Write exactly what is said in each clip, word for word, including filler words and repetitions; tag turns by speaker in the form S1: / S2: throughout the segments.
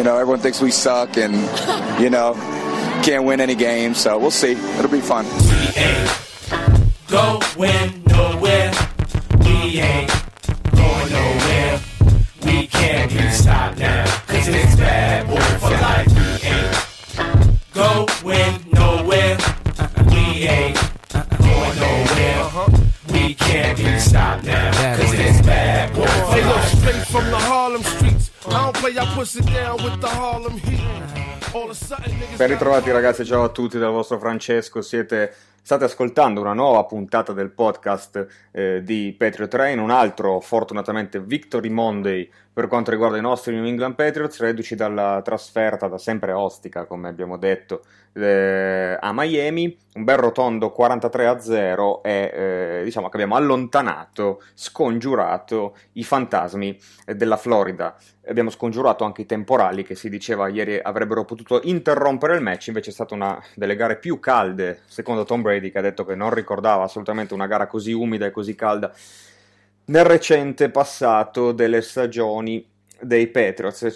S1: know, everyone thinks we suck and, you know, can't win any games. So we'll see. It'll be fun.
S2: We ain't going nowhere. We ain't going nowhere. We can't be stopped now, cause it's bad boy for life. We ain't going nowhere. We ain't going nowhere. We can't be stopped now, cause it's bad boy for life.
S3: Hey, straight from the Harlem streets. I don't play, I push it down with the Harlem heat. All of a sudden niggas.
S4: Ben ritrovati ragazzi, ciao a tutti dal vostro Francesco, siete... State ascoltando una nuova puntata del podcast eh, di Patriot Train, un altro fortunatamente Victory Monday per quanto riguarda i nostri New England Patriots, reduci dalla trasferta da sempre ostica, come abbiamo detto, eh, a Miami, un bel rotondo quarantatré a zero e eh, diciamo che abbiamo allontanato, scongiurato i fantasmi della Florida. Abbiamo scongiurato anche i temporali che si diceva ieri avrebbero potuto interrompere il match, invece è stata una delle gare più calde, secondo Tom Brady, che ha detto che non ricordava assolutamente una gara così umida e così calda nel recente passato delle stagioni dei Patriots.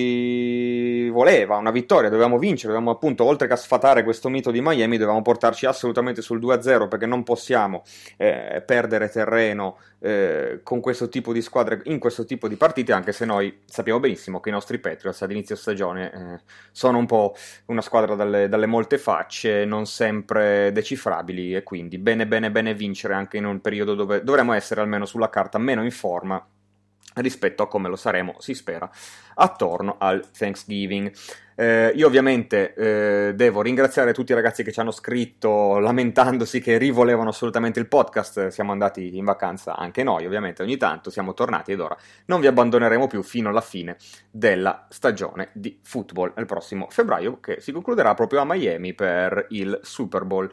S4: Ci voleva una vittoria, dovevamo vincere, dovevamo appunto, oltre che a sfatare questo mito di Miami, dovevamo portarci assolutamente sul due a zero, perché non possiamo eh, perdere terreno eh, con questo tipo di squadre in questo tipo di partite, anche se noi sappiamo benissimo che i nostri Patriots ad inizio stagione eh, sono un po' una squadra dalle, dalle molte facce, non sempre decifrabili, e quindi bene bene bene vincere anche in un periodo dove dovremmo essere almeno sulla carta meno in forma rispetto a come lo saremo, si spera, attorno al Thanksgiving. Eh, io ovviamente eh, devo ringraziare tutti i ragazzi che ci hanno scritto lamentandosi che rivolevano assolutamente il podcast. Siamo andati in vacanza anche noi, ovviamente ogni tanto siamo tornati ed ora non vi abbandoneremo più fino alla fine della stagione di football il prossimo febbraio, che si concluderà proprio a Miami per il Super Bowl.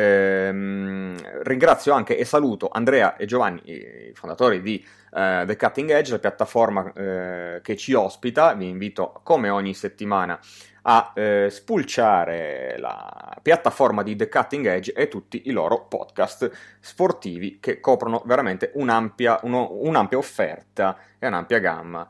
S4: Eh, ringrazio anche e saluto Andrea e Giovanni, i fondatori di Uh, The Cutting Edge, la piattaforma uh, che ci ospita. Vi invito come ogni settimana a uh, spulciare la piattaforma di The Cutting Edge e tutti i loro podcast sportivi che coprono veramente un'ampia, uno, un'ampia offerta e un'ampia gamma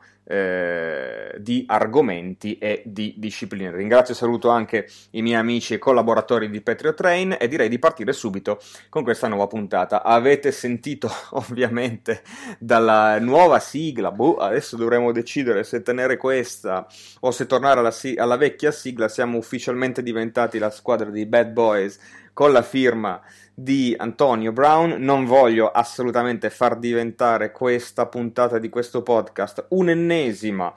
S4: eh, di argomenti e di discipline. Ringrazio e saluto anche i miei amici e collaboratori di Patriot Train e direi di partire subito con questa nuova puntata. Avete sentito ovviamente dalla nuova sigla, boh, adesso dovremo decidere se tenere questa o se tornare alla, si- alla vecchia sigla. Siamo ufficialmente diventati la squadra di Bad Boys con la firma di Antonio Brown. Non voglio assolutamente far diventare questa puntata di questo podcast un'ennesima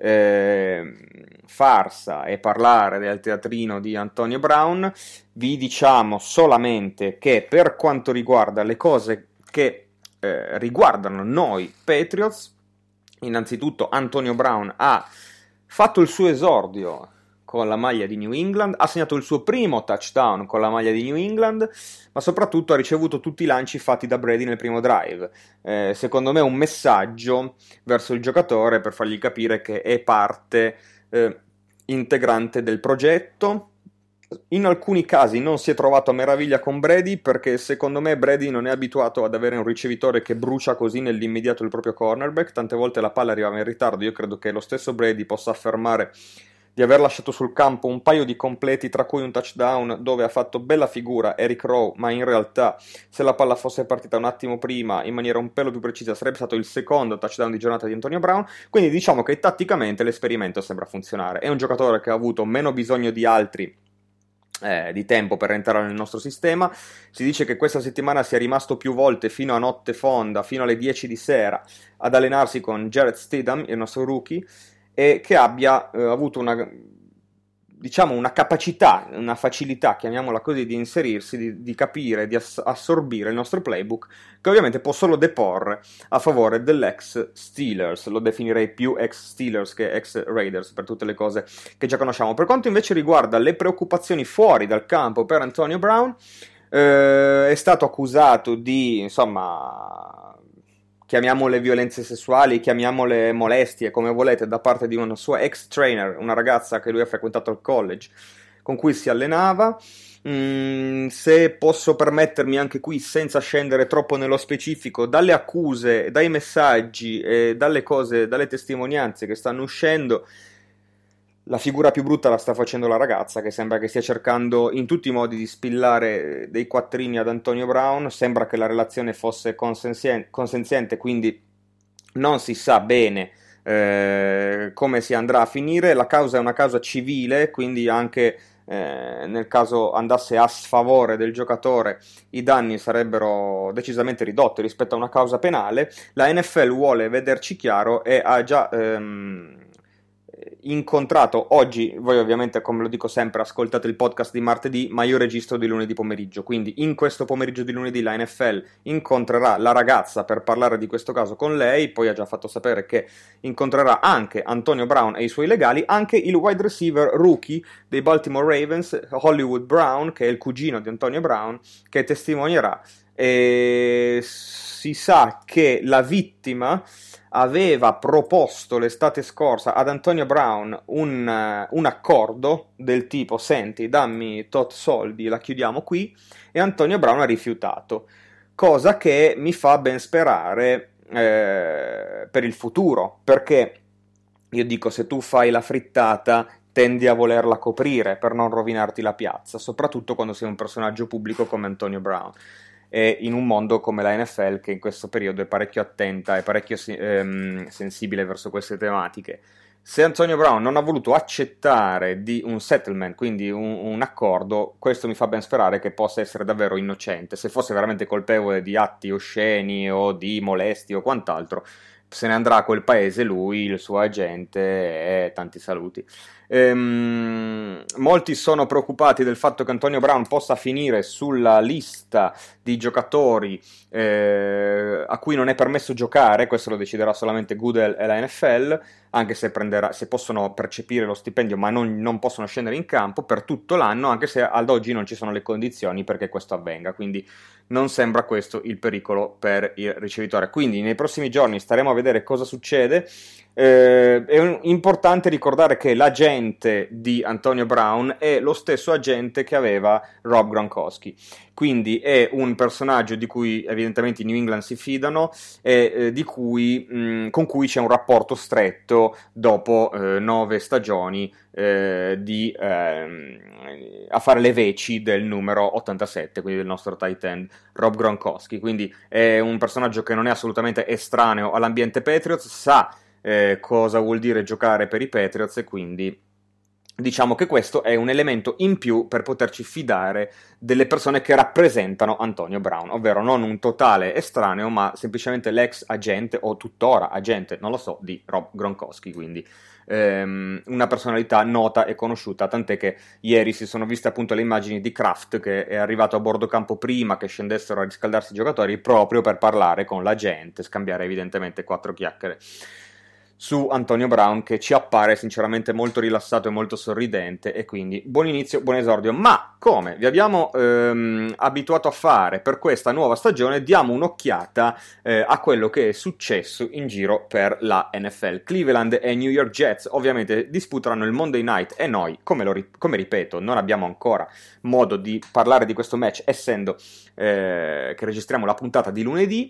S4: eh, farsa e parlare del teatrino di Antonio Brown. Vi diciamo solamente che per quanto riguarda le cose che eh, riguardano noi Patriots, innanzitutto Antonio Brown ha fatto il suo esordio con la maglia di New England, ha segnato il suo primo touchdown con la maglia di New England, ma soprattutto ha ricevuto tutti i lanci fatti da Brady nel primo drive. Eh, secondo me un messaggio verso il giocatore per fargli capire che è parte eh, integrante del progetto. In alcuni casi non si è trovato a meraviglia con Brady, perché secondo me Brady non è abituato ad avere un ricevitore che brucia così nell'immediato il proprio cornerback. Tante volte la palla arrivava in ritardo. Io credo che lo stesso Brady possa affermare di aver lasciato sul campo un paio di completi, tra cui un touchdown dove ha fatto bella figura Eric Rowe, ma in realtà se la palla fosse partita un attimo prima in maniera un pelo più precisa sarebbe stato il secondo touchdown di giornata di Antonio Brown. Quindi diciamo che tatticamente l'esperimento sembra funzionare. È un giocatore che ha avuto meno bisogno di altri eh, di tempo per entrare nel nostro sistema. Si dice che questa settimana sia rimasto più volte fino a notte fonda, fino alle dieci di sera, ad allenarsi con Jarrett Stidham, il nostro rookie, e che abbia eh, avuto una, diciamo, una capacità, una facilità, chiamiamola così, di inserirsi, di, di capire, di ass- assorbire il nostro playbook, che ovviamente può solo deporre a favore dell'ex Steelers. Lo definirei più ex Steelers che ex Raiders per tutte le cose che già conosciamo. Per quanto invece riguarda le preoccupazioni fuori dal campo per Antonio Brown, eh, è stato accusato di, insomma, chiamiamole violenze sessuali, chiamiamole molestie, come volete, da parte di una sua ex trainer, una ragazza che lui ha frequentato al college, con cui si allenava. Mm, se posso permettermi anche qui, senza scendere troppo nello specifico, dalle accuse, dai messaggi e dalle cose, dalle testimonianze che stanno uscendo, La figura più brutta la sta facendo la ragazza, che sembra che stia cercando in tutti i modi di spillare dei quattrini ad Antonio Brown. Sembra che la relazione fosse consensien- consenziente, quindi non si sa bene eh, come si andrà a finire. La causa è una causa civile, quindi anche eh, nel caso andasse a sfavore del giocatore i danni sarebbero decisamente ridotti rispetto a una causa penale. La N F L vuole vederci chiaro e ha già ehm, incontrato oggi, voi ovviamente, come lo dico sempre, ascoltate il podcast di martedì, ma io registro di lunedì pomeriggio, quindi in questo pomeriggio di lunedì la N F L incontrerà la ragazza per parlare di questo caso con lei. Poi ha già fatto sapere che incontrerà anche Antonio Brown e i suoi legali, anche il wide receiver rookie dei Baltimore Ravens, Hollywood Brown, che è il cugino di Antonio Brown, che testimoninerà. E si sa che la vittima aveva proposto l'estate scorsa ad Antonio Brown un, un accordo del tipo: senti, dammi tot soldi, la chiudiamo qui, e Antonio Brown ha rifiutato, cosa che mi fa ben sperare eh, per il futuro, perché io dico, se tu fai la frittata tendi a volerla coprire per non rovinarti la piazza, soprattutto quando sei un personaggio pubblico come Antonio Brown, e in un mondo come la N F L che in questo periodo è parecchio attenta e parecchio ehm, sensibile verso queste tematiche. Se Antonio Brown non ha voluto accettare di un settlement, quindi un, un accordo, questo mi fa ben sperare che possa essere davvero innocente. Se fosse veramente colpevole di atti osceni o di molestie o quant'altro, se ne andrà a quel paese lui, il suo agente e tanti saluti. Ehm, molti sono preoccupati del fatto che Antonio Brown possa finire sulla lista di giocatori eh, a cui non è permesso giocare. Questo lo deciderà solamente Goodell e la N F L, anche se, prenderà, se possono percepire lo stipendio ma non, non possono scendere in campo per tutto l'anno, anche se ad oggi non ci sono le condizioni perché questo avvenga, quindi non sembra questo il pericolo per il ricevitore. Quindi nei prossimi giorni staremo a vedere cosa succede. Eh, è un, importante ricordare che l'agente di Antonio Brown è lo stesso agente che aveva Rob Gronkowski, quindi è un personaggio di cui evidentemente i New England si fidano e eh, di cui, mh, con cui c'è un rapporto stretto dopo eh, nove stagioni eh, di, eh, a fare le veci del numero ottantasette, quindi del nostro tight end Rob Gronkowski. Quindi è un personaggio che non è assolutamente estraneo all'ambiente Patriots, sa Eh, cosa vuol dire giocare per i Patriots, e quindi diciamo che questo è un elemento in più per poterci fidare delle persone che rappresentano Antonio Brown, ovvero non un totale estraneo, ma semplicemente l'ex agente o tuttora agente, non lo so, di Rob Gronkowski, quindi ehm, una personalità nota e conosciuta, tant'è che ieri si sono viste appunto le immagini di Kraft, che è arrivato a bordo campo prima che scendessero a riscaldarsi i giocatori, proprio per parlare con la gente, scambiare evidentemente quattro chiacchiere su Antonio Brown, che ci appare sinceramente molto rilassato e molto sorridente, e quindi buon inizio, buon esordio. Ma come vi abbiamo ehm, abituato a fare per questa nuova stagione, diamo un'occhiata eh, a quello che è successo in giro per la N F L. Cleveland e New York Jets ovviamente disputeranno il Monday Night, e noi, come, lo, come ripeto, non abbiamo ancora modo di parlare di questo match, essendo eh, che registriamo la puntata di lunedì.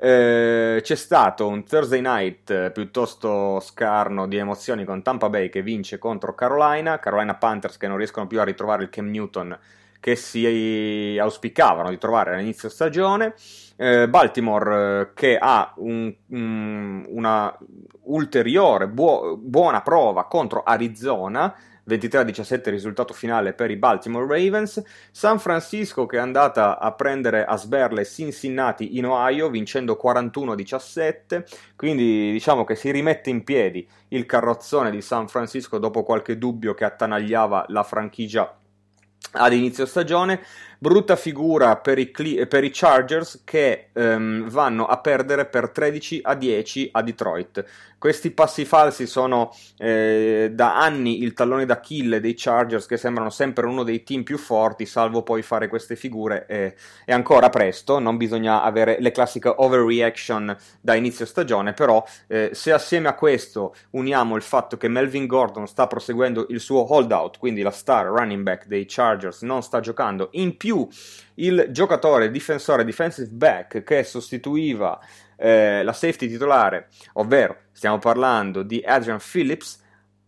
S4: Eh, c'è stato un Thursday night eh, piuttosto scarno di emozioni, con Tampa Bay che vince contro Carolina, Carolina Panthers che non riescono più a ritrovare il Cam Newton che si auspicavano di trovare all'inizio stagione, eh, Baltimore eh, che ha un, um, una ulteriore buo- buona prova contro Arizona, ventitré a diciassette risultato finale per i Baltimore Ravens. San Francisco che è andata a prendere a sberle Cincinnati in Ohio vincendo quarantuno a diciassette, quindi diciamo che si rimette in piedi il carrozzone di San Francisco dopo qualche dubbio che attanagliava la franchigia ad inizio stagione. Brutta figura per i, Cle- per i Chargers che ehm, vanno a perdere per tredici a dieci a Detroit. Questi passi falsi sono eh, da anni il tallone d'Achille dei Chargers, che sembrano sempre uno dei team più forti, salvo poi fare queste figure. Eh, è ancora presto, non bisogna avere le classiche overreaction da inizio stagione, però eh, se assieme a questo uniamo il fatto che Melvin Gordon sta proseguendo il suo holdout, quindi la star running back dei Chargers non sta giocando, in più il giocatore difensore defensive back che sostituiva eh, la safety titolare, ovvero stiamo parlando di Adrian Phillips,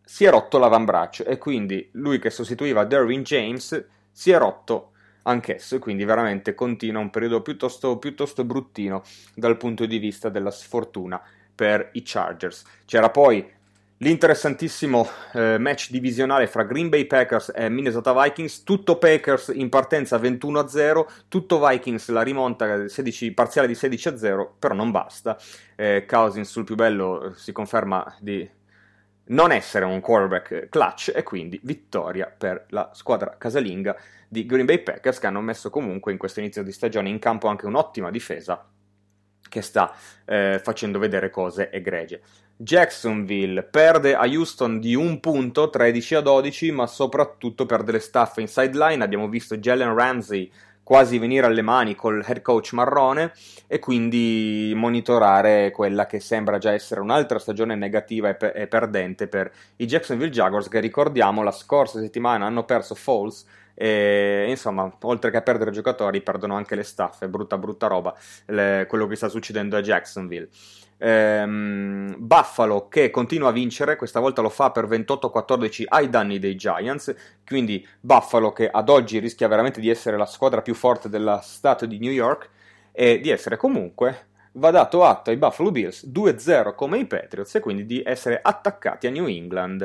S4: si è rotto l'avambraccio e quindi lui che sostituiva Derwin James si è rotto anch'esso e quindi veramente continua un periodo piuttosto, piuttosto bruttino dal punto di vista della sfortuna per i Chargers. C'era poi l'interessantissimo eh, match divisionale fra Green Bay Packers e Minnesota Vikings, tutto Packers in partenza ventuno a zero, tutto Vikings la rimonta sedici, parziale di sedici a zero, però non basta. Eh, Cousins sul più bello si conferma di non essere un quarterback clutch e quindi vittoria per la squadra casalinga di Green Bay Packers, che hanno messo comunque in questo inizio di stagione in campo anche un'ottima difesa che sta eh, facendo vedere cose egregie. Jacksonville perde a Houston di un punto, tredici a dodici, ma soprattutto perde le staffe in sideline. Abbiamo visto Jalen Ramsey quasi venire alle mani col head coach marrone e quindi monitorare quella che sembra già essere un'altra stagione negativa e, pe- e perdente per i Jacksonville Jaguars, che ricordiamo la scorsa settimana hanno perso Foles e insomma, oltre che a perdere giocatori perdono anche le staffe, brutta brutta roba le, quello che sta succedendo a Jacksonville. Ehm, Buffalo che continua a vincere, questa volta lo fa per ventotto a quattordici ai danni dei Giants, quindi Buffalo che ad oggi rischia veramente di essere la squadra più forte dello stato di New York e di essere comunque, va dato atto ai Buffalo Bills due a zero come i Patriots e quindi di essere attaccati a New England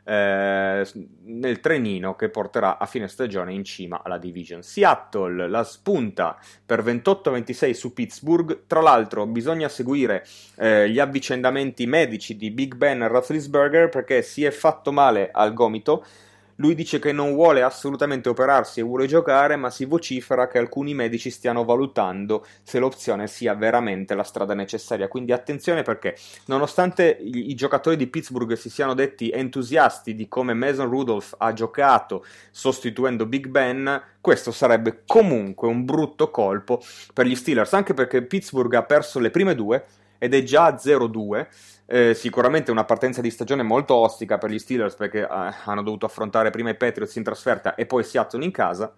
S4: eh, nel trenino che porterà a fine stagione in cima alla division. Seattle la spunta per ventotto a ventisei su Pittsburgh, tra l'altro bisogna seguire eh, gli avvicendamenti medici di Big Ben Roethlisberger perché si è fatto male al gomito. Lui dice che non vuole assolutamente operarsi e vuole giocare, ma si vocifera che alcuni medici stiano valutando se l'opzione sia veramente la strada necessaria. Quindi attenzione perché, nonostante i, i giocatori di Pittsburgh si siano detti entusiasti di come Mason Rudolph ha giocato sostituendo Big Ben, questo sarebbe comunque un brutto colpo per gli Steelers, anche perché Pittsburgh ha perso le prime due ed è già a zero due. Eh, sicuramente una partenza di stagione molto ostica per gli Steelers perché eh, hanno dovuto affrontare prima i Patriots in trasferta e poi Seattle in casa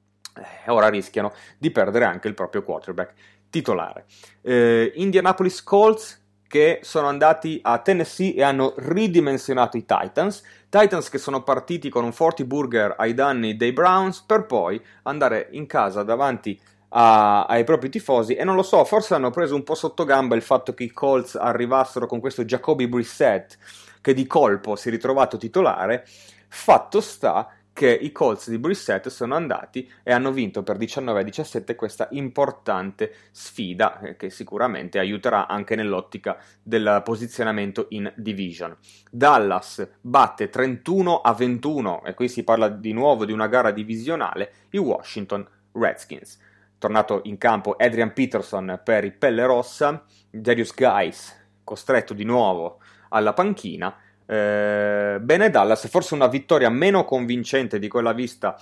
S4: e eh, ora rischiano di perdere anche il proprio quarterback titolare. eh, Indianapolis Colts che sono andati a Tennessee e hanno ridimensionato i Titans Titans che sono partiti con un forty burger ai danni dei Browns per poi andare in casa davanti A, ai propri tifosi e non lo so, forse hanno preso un po' sotto gamba il fatto che i Colts arrivassero con questo Jacoby Brissett che di colpo si è ritrovato titolare. Fatto sta che i Colts di Brissett sono andati e hanno vinto per diciannove a diciassette questa importante sfida eh, che sicuramente aiuterà anche nell'ottica del posizionamento in division. Dallas batte trentuno a ventuno e qui si parla di nuovo di una gara divisionale, i Washington Redskins. Tornato in campo Adrian Peterson per i Pelle Rossa, Darius Guice costretto di nuovo alla panchina. Eh, bene Dallas, forse una vittoria meno convincente di quella vista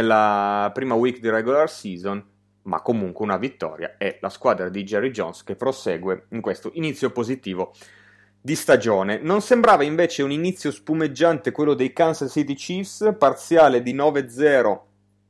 S4: nella prima week di regular season, ma comunque una vittoria, e la squadra di Jerry Jones che prosegue in questo inizio positivo di stagione. Non sembrava invece un inizio spumeggiante quello dei Kansas City Chiefs, parziale di nove a zero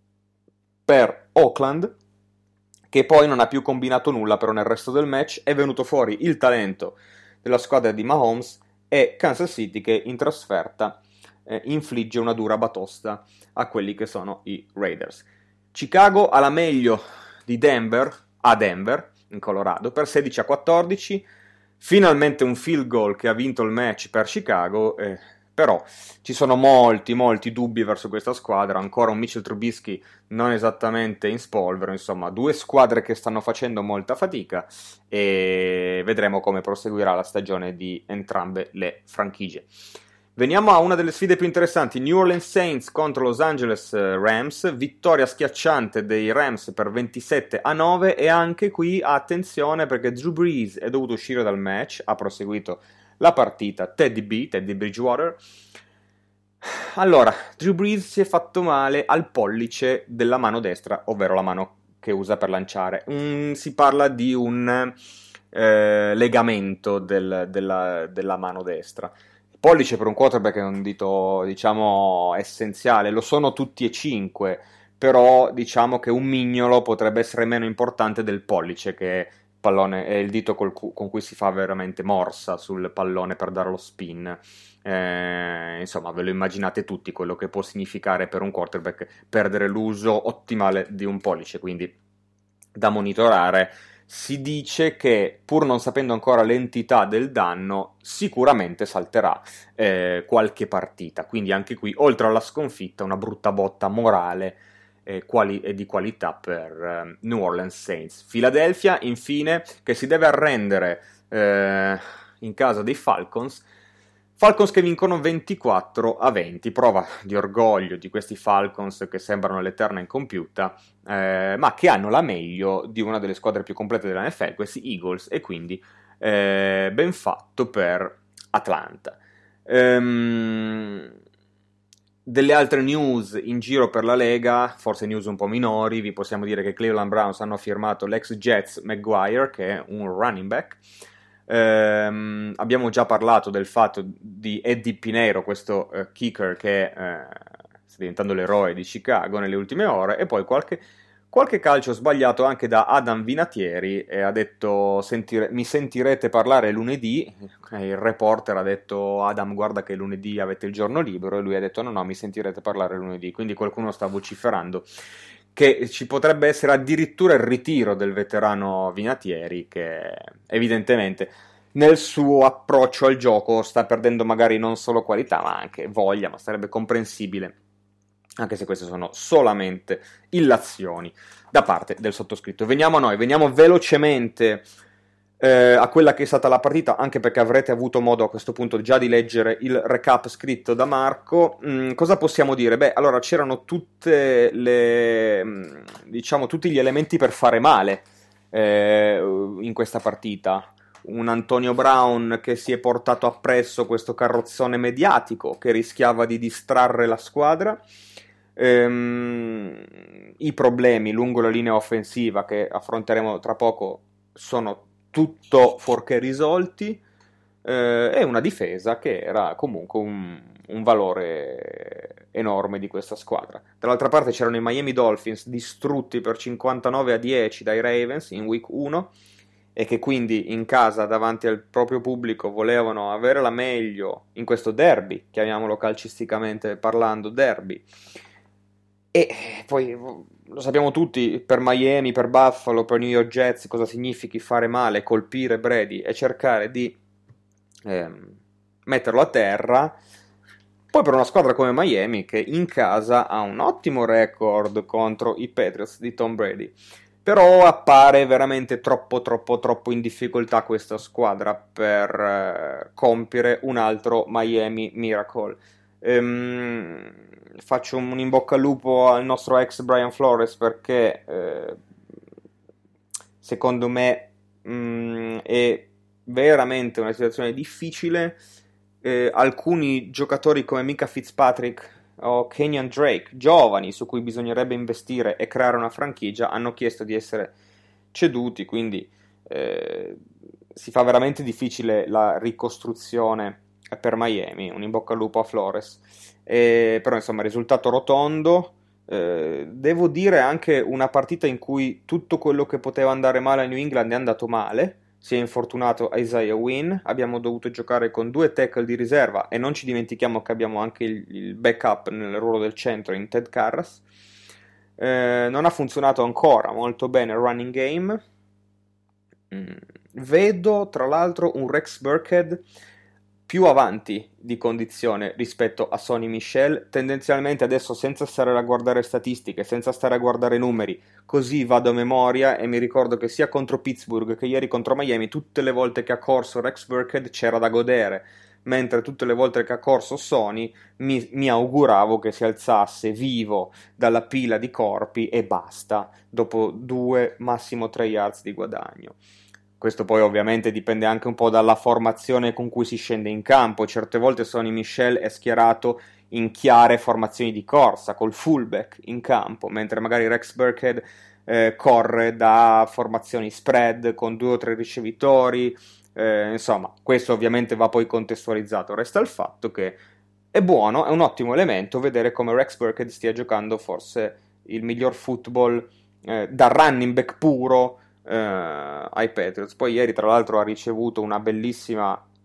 S4: per Oakland, che poi non ha più combinato nulla però nel resto del match. È venuto fuori il talento della squadra di Mahomes e Kansas City che in trasferta eh, infligge una dura batosta a quelli che sono i Raiders. Chicago alla meglio di Denver a Denver in Colorado per sedici a quattordici, finalmente un field goal che ha vinto il match per Chicago, eh, però ci sono molti molti dubbi verso questa squadra, ancora un Mitchell Trubisky non esattamente in spolvero, insomma due squadre che stanno facendo molta fatica e vedremo come proseguirà la stagione di entrambe le franchigie. Veniamo a una delle sfide più interessanti, New Orleans Saints contro Los Angeles Rams, vittoria schiacciante dei Rams per ventisette a nove e anche qui attenzione perché Drew Brees è dovuto uscire dal match, ha proseguito la partita Teddy B, Teddy Bridgewater. Allora, Drew Brees si è fatto male al pollice della mano destra, ovvero la mano che usa per lanciare. Mm, si parla di un eh, legamento del, della, della mano destra. Il pollice per un quarterback è un dito, diciamo, essenziale, lo sono tutti e cinque, però diciamo che un mignolo potrebbe essere meno importante del pollice, che è pallone è il dito col cu- con cui si fa veramente morsa sul pallone per dare lo spin. Eh, eh, insomma ve lo immaginate tutti quello che può significare per un quarterback perdere l'uso ottimale di un pollice, quindi da monitorare. Si dice che, pur non sapendo ancora l'entità del danno, sicuramente salterà eh, qualche partita, quindi anche qui, oltre alla sconfitta, una brutta botta morale e, quali- e di qualità per eh, New Orleans Saints. Philadelphia, infine, che si deve arrendere eh, in casa dei Falcons. Falcons che vincono ventiquattro a venti, prova di orgoglio di questi Falcons che sembrano l'eterna incompiuta, eh, ma che hanno la meglio di una delle squadre più complete della N F L, questi Eagles, e quindi eh, ben fatto per Atlanta. Ehm, delle altre news in giro per la Lega, forse news un po' minori, vi possiamo dire che Cleveland Browns hanno firmato l'ex Jets Maguire, che è un running back. Um, abbiamo già parlato del fatto di Eddie Pinheiro, questo uh, kicker che uh, sta diventando l'eroe di Chicago nelle ultime ore, e poi qualche, qualche calcio sbagliato anche da Adam Vinatieri, e ha detto sentire, mi sentirete parlare lunedì, il reporter ha detto Adam guarda che lunedì avete il giorno libero, e lui ha detto no no mi sentirete parlare lunedì, quindi qualcuno sta vociferando che ci potrebbe essere addirittura il ritiro del veterano Vinatieri, che evidentemente nel suo approccio al gioco sta perdendo magari non solo qualità ma anche voglia, ma sarebbe comprensibile, anche se queste sono solamente illazioni da parte del sottoscritto. Veniamo a noi, veniamo velocemente eh, a quella che è stata la partita, anche perché avrete avuto modo a questo punto già di leggere il recap scritto da Marco. Mm, cosa possiamo dire? Beh, allora c'erano tutte le, diciamo, tutti gli elementi per fare male eh, in questa partita. Un Antonio Brown che si è portato appresso questo carrozzone mediatico che rischiava di distrarre la squadra. Ehm, i problemi lungo la linea offensiva che affronteremo tra poco sono tutto fuorché risolti, eh, e una difesa che era comunque un, un valore enorme di questa squadra. Dall'altra parte c'erano i Miami Dolphins distrutti per cinquantanove a dieci dai Ravens in week uno, e che quindi in casa davanti al proprio pubblico volevano avere la meglio in questo derby, chiamiamolo calcisticamente parlando derby. E poi lo sappiamo tutti, per Miami, per Buffalo, per New York Jets cosa significhi fare male, colpire Brady e cercare di ehm, metterlo a terra. Poi per una squadra come Miami, che in casa ha un ottimo record contro i Patriots di Tom Brady, però appare veramente troppo troppo troppo in difficoltà questa squadra per eh, compiere un altro Miami Miracle. Ehm, faccio un in bocca al lupo al nostro ex Brian Flores, perché eh, secondo me mh, è veramente una situazione difficile. Eh, alcuni giocatori come Micah Fitzpatrick o Kenyan Drake, giovani su cui bisognerebbe investire e creare una franchigia, hanno chiesto di essere ceduti, quindi eh, si fa veramente difficile la ricostruzione per Miami. Un in bocca al lupo a Flores. Eh, però insomma risultato rotondo. Eh, devo dire anche una partita in cui tutto quello che poteva andare male a New England è andato male. Si è infortunato Isaiah Wynn, abbiamo dovuto giocare con due tackle di riserva, e non ci dimentichiamo che abbiamo anche il, il backup nel ruolo del centro in Ted Karras. Eh, non ha funzionato ancora molto bene il running game. Mm. Vedo tra l'altro un Rex Burkhead più avanti di condizione rispetto a Sonny Michel, tendenzialmente adesso senza stare a guardare statistiche, senza stare a guardare numeri, così vado a memoria e mi ricordo che sia contro Pittsburgh che ieri contro Miami tutte le volte che ha corso Rex Burkhead c'era da godere, mentre tutte le volte che ha corso Sonny mi, mi auguravo che si alzasse vivo dalla pila di corpi e basta, dopo due, massimo tre yards di guadagno. Questo poi ovviamente dipende anche un po' dalla formazione con cui si scende in campo. Certe volte Sonny Michel è schierato in chiare formazioni di corsa, col fullback in campo, mentre magari Rex Burkhead eh, corre da formazioni spread con due o tre ricevitori. Eh, insomma, questo ovviamente va poi contestualizzato. Resta il fatto che è buono, è un ottimo elemento vedere come Rex Burkhead stia giocando forse il miglior football eh, da running back puro Uh, ai Patriots. Poi ieri tra l'altro ha ricevuto una bellissima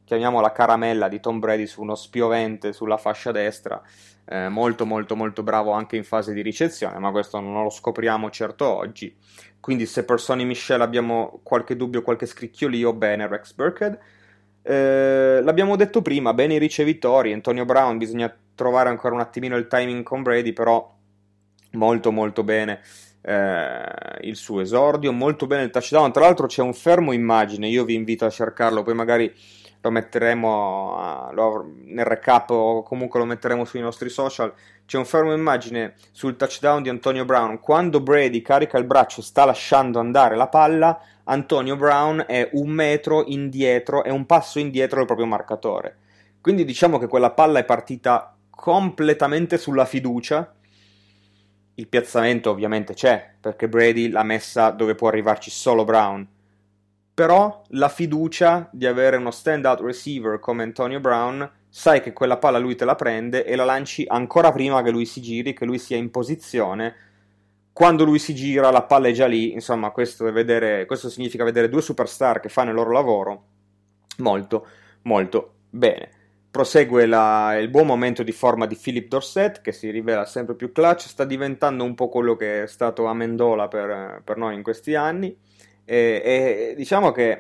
S4: chiamiamola caramella di Tom Brady su uno spiovente sulla fascia destra, eh, molto molto molto bravo anche in fase di ricezione, ma questo non lo scopriamo certo oggi. Quindi se per Sonny Michel abbiamo qualche dubbio, qualche scricchiolio, bene Rex Burkhead. Eh, l'abbiamo detto prima, bene i ricevitori, Antonio Brown, bisogna trovare ancora un attimino il timing con Brady, però molto molto bene eh, il suo esordio, molto bene il touchdown. Tra l'altro c'è un fermo immagine, io vi invito a cercarlo, poi magari lo metteremo a, lo, nel recap o comunque lo metteremo sui nostri social. C'è un fermo immagine sul touchdown di Antonio Brown. Quando Brady carica il braccio, sta lasciando andare la palla, Antonio Brown è un metro indietro, è un passo indietro del proprio marcatore. Quindi diciamo che quella palla è partita completamente sulla fiducia. Il piazzamento ovviamente c'è, perché Brady l'ha messa dove può arrivarci solo Brown. Però la fiducia di avere uno stand-out receiver come Antonio Brown, sai che quella palla lui te la prende e la lanci ancora prima che lui si giri, che lui sia in posizione. Quando lui si gira la palla è già lì, insomma questo, è vedere, questo significa vedere due superstar che fanno il loro lavoro molto molto bene. Prosegue la, il buon momento di forma di Philip Dorsett, che si rivela sempre più clutch, sta diventando un po' quello che è stato Amendola per, per noi in questi anni, e, e diciamo che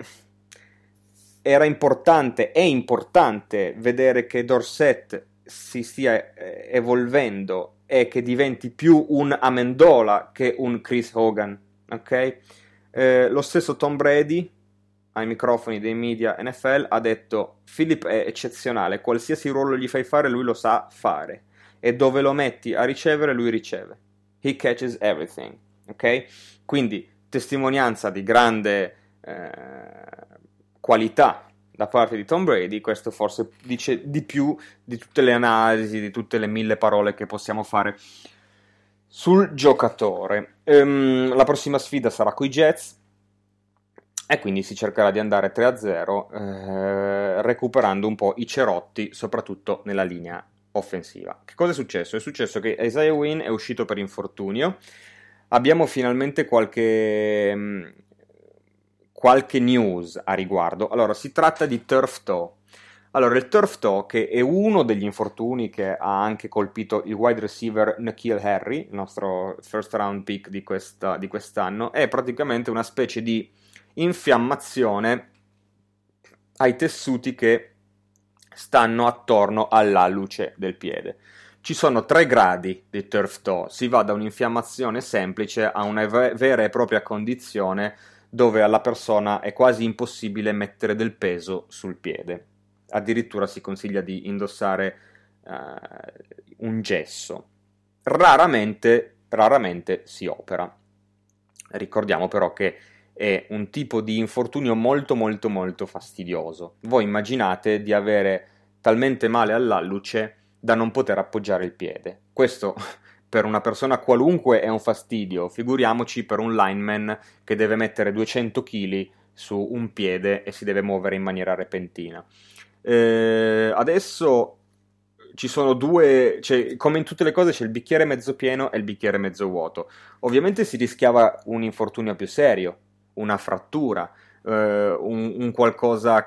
S4: era importante, è importante vedere che Dorsett si stia evolvendo e che diventi più un Amendola che un Chris Hogan, ok? Eh, lo stesso Tom Brady ai microfoni dei media N F L ha detto: Philip è eccezionale, qualsiasi ruolo gli fai fare lui lo sa fare, e dove lo metti a ricevere lui riceve, he catches everything, ok? Quindi testimonianza di grande eh, qualità da parte di Tom Brady. Questo forse dice di più di tutte le analisi, di tutte le mille parole che possiamo fare sul giocatore. Um, la prossima sfida sarà coi Jets, e quindi si cercherà di andare tre a zero, eh, recuperando un po' i cerotti, soprattutto nella linea offensiva. Che cosa è successo? È successo che Isaiah Wynn è uscito per infortunio. Abbiamo finalmente qualche, mh, qualche news a riguardo. Allora, si tratta di turf toe. Allora, il turf toe, che è uno degli infortuni che ha anche colpito il wide receiver N'Keal Harry, il nostro first round pick di, questa, di quest'anno, è praticamente una specie di infiammazione ai tessuti che stanno attorno all'alluce del piede. Ci sono tre gradi di turf toe, si va da un'infiammazione semplice a una ve- vera e propria condizione dove alla persona è quasi impossibile mettere del peso sul piede. Addirittura si consiglia di indossare uh, un gesso. Raramente, raramente si opera. Ricordiamo però che è un tipo di infortunio molto molto molto fastidioso. Voi immaginate di avere talmente male all'alluce da non poter appoggiare il piede. Questo per una persona qualunque è un fastidio, figuriamoci per un lineman che deve mettere duecento chili su un piede e si deve muovere in maniera repentina. Eh, adesso ci sono due, cioè, come in tutte le cose c'è il bicchiere mezzo pieno e il bicchiere mezzo vuoto. Ovviamente si rischiava un infortunio più serio, una frattura, eh, un, un qualcosa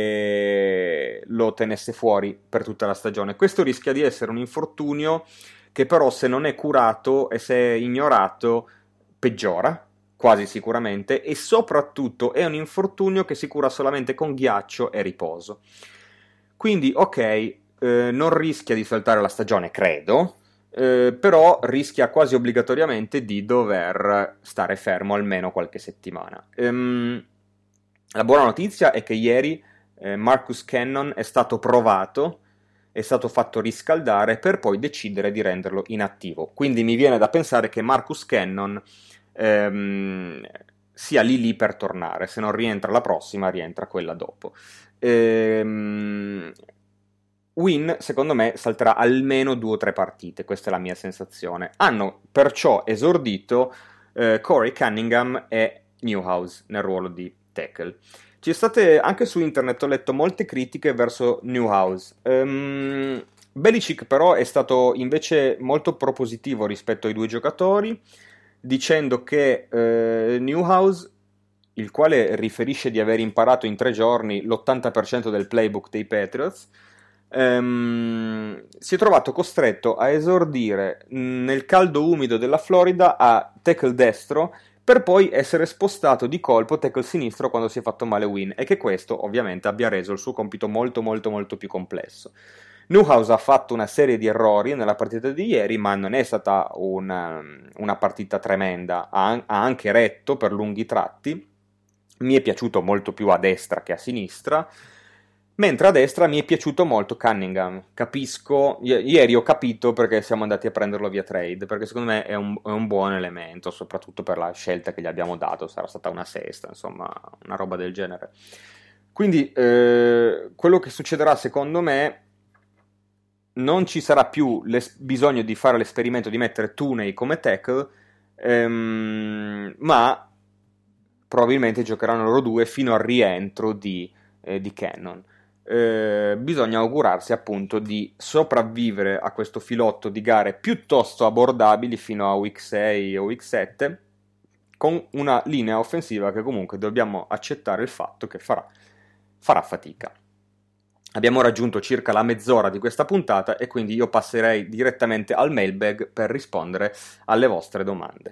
S4: che lo tenesse fuori per tutta la stagione. Questo rischia di essere un infortunio che però, se non è curato e se è ignorato, peggiora quasi sicuramente, e soprattutto è un infortunio che si cura solamente con ghiaccio e riposo. Quindi ok, eh, non rischia di saltare la stagione, credo, Eh, però rischia quasi obbligatoriamente di dover stare fermo almeno qualche settimana. Ehm, la buona notizia è che ieri eh, Marcus Cannon è stato provato, è stato fatto riscaldare per poi decidere di renderlo inattivo. Quindi mi viene da pensare che Marcus Cannon ehm, sia lì lì per tornare. Se non rientra la prossima, rientra quella dopo. Ehm... Wynn, secondo me, salterà almeno due o tre partite, questa è la mia sensazione. Hanno perciò esordito eh, Corey Cunningham e Newhouse nel ruolo di tackle. Ci sono state, anche su internet ho letto molte critiche verso Newhouse. Um, Belichick però è stato invece molto propositivo rispetto ai due giocatori, dicendo che eh, Newhouse il quale riferisce di aver imparato in tre giorni l'ottanta per cento del playbook dei Patriots, ehm, si è trovato costretto a esordire nel caldo umido della Florida a tackle destro, per poi essere spostato di colpo tackle sinistro quando si è fatto male Wynn, e che questo ovviamente abbia reso il suo compito molto molto molto più complesso. Newhouse ha fatto una serie di errori nella partita di ieri, ma non è stata una, una partita tremenda, ha, ha anche retto per lunghi tratti. Mi è piaciuto molto più a destra che a sinistra, mentre a destra mi è piaciuto molto Cunningham. Capisco, i- ieri ho capito perché siamo andati a prenderlo via trade, perché secondo me è un, è un buon elemento, soprattutto per la scelta che gli abbiamo dato, sarà stata una sesta, insomma, una roba del genere. Quindi eh, quello che succederà secondo me, non ci sarà più l'es- bisogno di fare l'esperimento di mettere Tooney come tackle, ehm, ma probabilmente giocheranno loro due fino al rientro di, eh, di Cannon. Eh, bisogna augurarsi appunto di sopravvivere a questo filotto di gare piuttosto abbordabili fino a week sei o week sette, con una linea offensiva che comunque dobbiamo accettare il fatto che farà, farà fatica. Abbiamo raggiunto circa la mezz'ora di questa puntata e quindi io passerei direttamente al mailbag per rispondere alle vostre domande.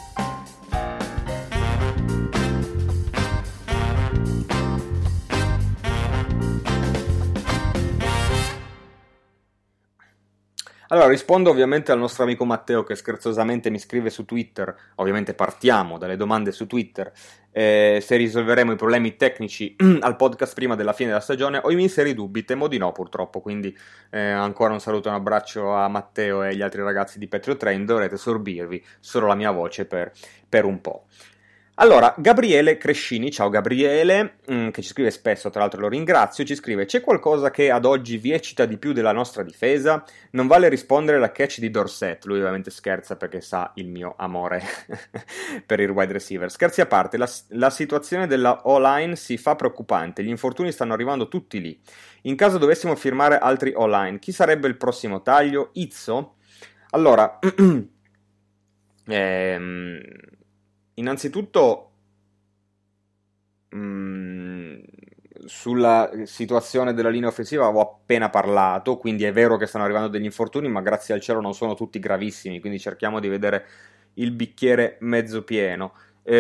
S4: Allora, rispondo ovviamente al nostro amico Matteo che scherzosamente mi scrive su Twitter. Ovviamente partiamo dalle domande su Twitter, eh, se risolveremo i problemi tecnici al podcast prima della fine della stagione o i miseri dubbi. Temo di no, purtroppo, quindi eh, ancora un saluto e un abbraccio a Matteo e agli altri ragazzi di Patriot Train. Dovrete sorbirvi solo la mia voce per, per un po'. Allora, Gabriele Crescini, ciao Gabriele, mm, che ci scrive spesso, tra l'altro lo ringrazio, ci scrive: c'è qualcosa che ad oggi vi eccita di più della nostra difesa? Non vale rispondere alla catch di Dorsett, lui ovviamente scherza perché sa il mio amore per il wide receiver. Scherzi a parte, la, la situazione della O-line si fa preoccupante, gli infortuni stanno arrivando tutti lì. In caso dovessimo firmare altri O-line, chi sarebbe il prossimo taglio? Izzo? Allora, ehm... innanzitutto, mh, sulla situazione della linea offensiva avevo appena parlato, quindi è vero che stanno arrivando degli infortuni, ma grazie al cielo non sono tutti gravissimi, quindi cerchiamo di vedere il bicchiere mezzo pieno.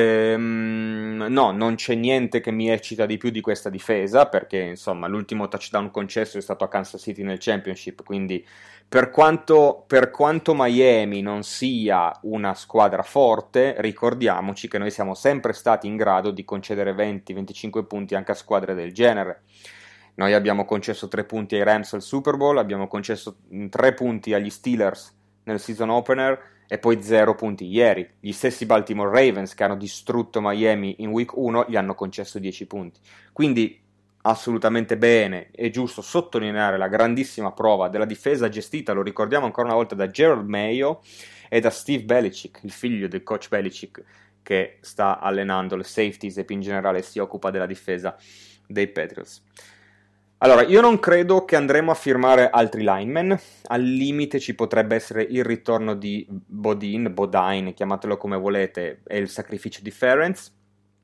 S4: Ehm, no, non c'è niente che mi eccita di più di questa difesa, perché insomma l'ultimo touchdown concesso è stato a Kansas City nel Championship, quindi per quanto, per quanto Miami non sia una squadra forte, ricordiamoci che noi siamo sempre stati in grado di concedere venti venticinque punti anche a squadre del genere. Noi abbiamo concesso tre punti ai Rams al Super Bowl, abbiamo concesso tre punti agli Steelers nel season opener e poi zero punti ieri. Gli stessi Baltimore Ravens che hanno distrutto Miami in week uno gli hanno concesso dieci punti. Quindi assolutamente bene, è giusto sottolineare la grandissima prova della difesa gestita, lo ricordiamo ancora una volta, da Gerald Mayo e da Steve Belichick, il figlio del coach Belichick, che sta allenando le safeties e più in generale si occupa della difesa dei Patriots. Allora, io non credo che andremo a firmare altri linemen, al limite ci potrebbe essere il ritorno di Bodin, Bodine, chiamatelo come volete, e il sacrificio di Ferentz.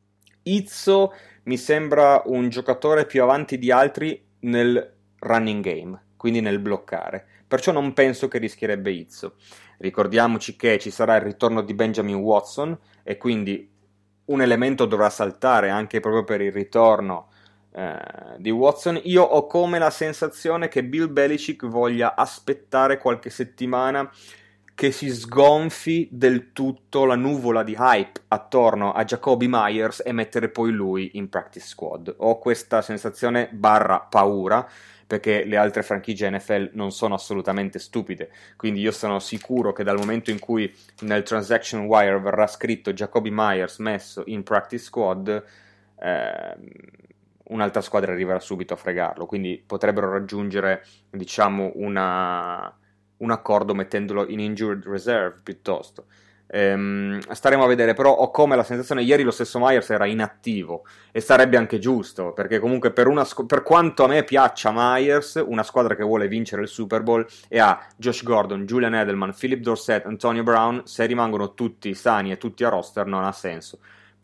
S4: Izzo mi sembra un giocatore più avanti di altri nel running game, quindi nel bloccare, perciò non penso che rischierebbe Izzo. Ricordiamoci che ci sarà il ritorno di Benjamin Watson e quindi un elemento dovrà saltare anche proprio per il ritorno eh, di Watson. Io ho come la sensazione che Bill Belichick voglia aspettare qualche settimana che si sgonfi del tutto la nuvola di hype attorno a Jacoby Myers e mettere poi lui in practice squad. Ho questa sensazione barra paura, perché le altre franchigie N F L non sono assolutamente stupide, quindi io sono sicuro che dal momento in cui nel transaction wire verrà scritto Jacoby Myers messo in practice squad, eh, un'altra squadra arriverà subito a fregarlo, quindi potrebbero raggiungere, diciamo, una... un accordo mettendolo in injured reserve piuttosto. Ehm, staremo a vedere, però ho come la sensazione, ieri lo stesso Myers era inattivo e sarebbe anche giusto, perché comunque per, una, per quanto a me piaccia Myers, una squadra che vuole vincere il Super Bowl e ha Josh Gordon, Julian Edelman, Philip Dorsett, Antonio Brown, se rimangono tutti sani e tutti a roster non ha senso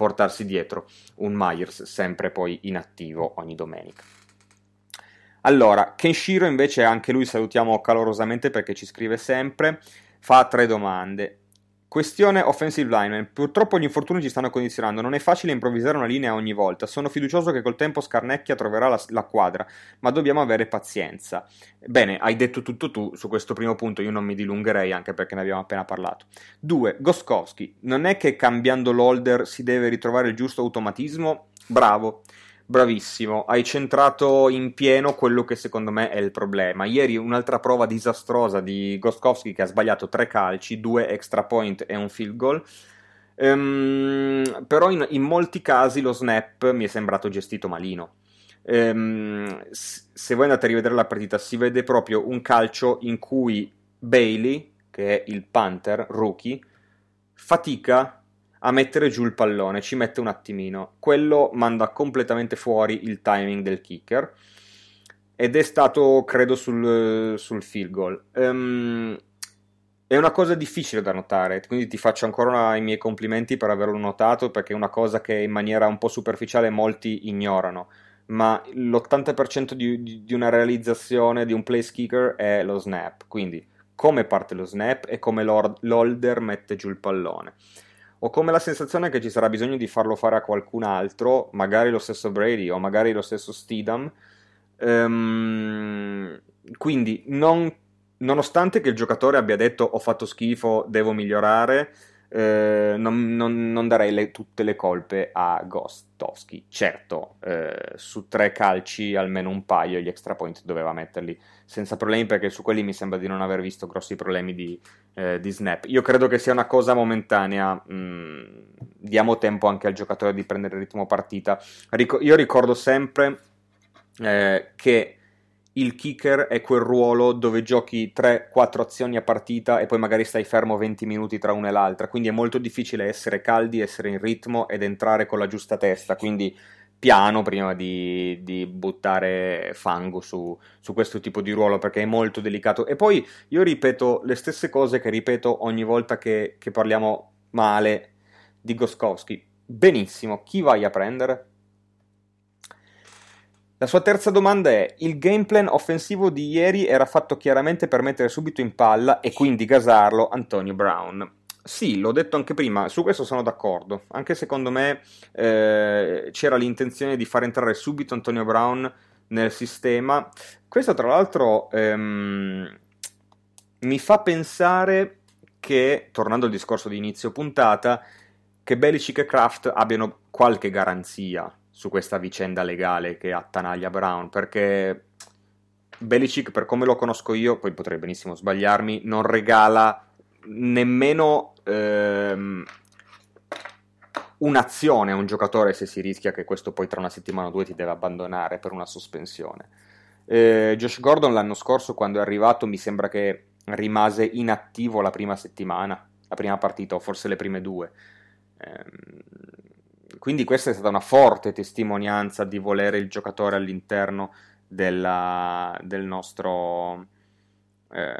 S4: portarsi dietro un Myers sempre poi inattivo ogni domenica. Allora, Kenshiro invece, anche lui salutiamo calorosamente perché ci scrive sempre, fa tre domande. Questione offensive lineman. Purtroppo gli infortuni ci stanno condizionando, non è facile improvvisare una linea ogni volta. Sono fiducioso che col tempo Scarnecchia troverà la, la quadra, ma dobbiamo avere pazienza. Bene, hai detto tutto tu su questo primo punto, io non mi dilungherei anche perché ne abbiamo appena parlato. Due, Gostkowski. Non è che cambiando l'holder si deve ritrovare il giusto automatismo? Bravo. Bravissimo, hai centrato in pieno quello che secondo me è il problema. Ieri un'altra prova disastrosa di Gostkowski che ha sbagliato tre calci, due extra point e un field goal. Ehm, però in, in molti casi lo snap mi è sembrato gestito malino. Ehm, se voi andate a rivedere la partita si vede proprio un calcio in cui Bailey, che è il punter rookie, fatica a mettere giù il pallone, ci mette un attimino. Quello manda completamente fuori il timing del kicker ed è stato, credo, sul, sul field goal. Um, è una cosa difficile da notare, quindi ti faccio ancora i miei complimenti per averlo notato, perché è una cosa che in maniera un po' superficiale molti ignorano, ma l'ottanta per cento di, di, di una realizzazione di un place kicker è lo snap, quindi come parte lo snap e come l'holder mette giù il pallone. Ho come la sensazione che ci sarà bisogno di farlo fare a qualcun altro, magari lo stesso Brady o magari lo stesso Steedham. Ehm, quindi, non, nonostante che il giocatore abbia detto ho fatto schifo, devo migliorare, eh, non, non, non darei le, tutte le colpe a Gostkowski. Certo, eh, su tre calci almeno un paio gli extra point doveva metterli senza problemi, perché su quelli mi sembra di non aver visto grossi problemi di, eh, di snap. Io credo che sia una cosa momentanea, mm, diamo tempo anche al giocatore di prendere il ritmo partita. Ric- io ricordo sempre eh, che il kicker è quel ruolo dove giochi tre quattro azioni a partita e poi magari stai fermo venti minuti tra una e l'altra, quindi è molto difficile essere caldi, essere in ritmo ed entrare con la giusta testa, quindi piano prima di, di buttare fango su, su questo tipo di ruolo, perché è molto delicato. E poi io ripeto le stesse cose che ripeto ogni volta che, che parliamo male di Gostkowski. Benissimo, chi vai a prendere? La sua terza domanda è: il game plan offensivo di ieri era fatto chiaramente per mettere subito in palla e quindi gasarlo Antonio Brown. Sì, l'ho detto anche prima, su questo sono d'accordo. Anche secondo me eh, c'era l'intenzione di far entrare subito Antonio Brown nel sistema. Questo tra l'altro ehm, mi fa pensare che, tornando al discorso di inizio puntata, che Belichick e Kraft abbiano qualche garanzia su questa vicenda legale che attanaglia Brown, perché Belichick, per come lo conosco io, poi potrei benissimo sbagliarmi, non regala nemmeno ehm, un'azione a un giocatore se si rischia che questo poi tra una settimana o due ti deve abbandonare per una sospensione. eh, Josh Gordon l'anno scorso, quando è arrivato, mi sembra che rimase inattivo la prima settimana, la prima partita, o forse le prime due. ehm, Quindi questa è stata una forte testimonianza di volere il giocatore all'interno della, del, nostro, eh,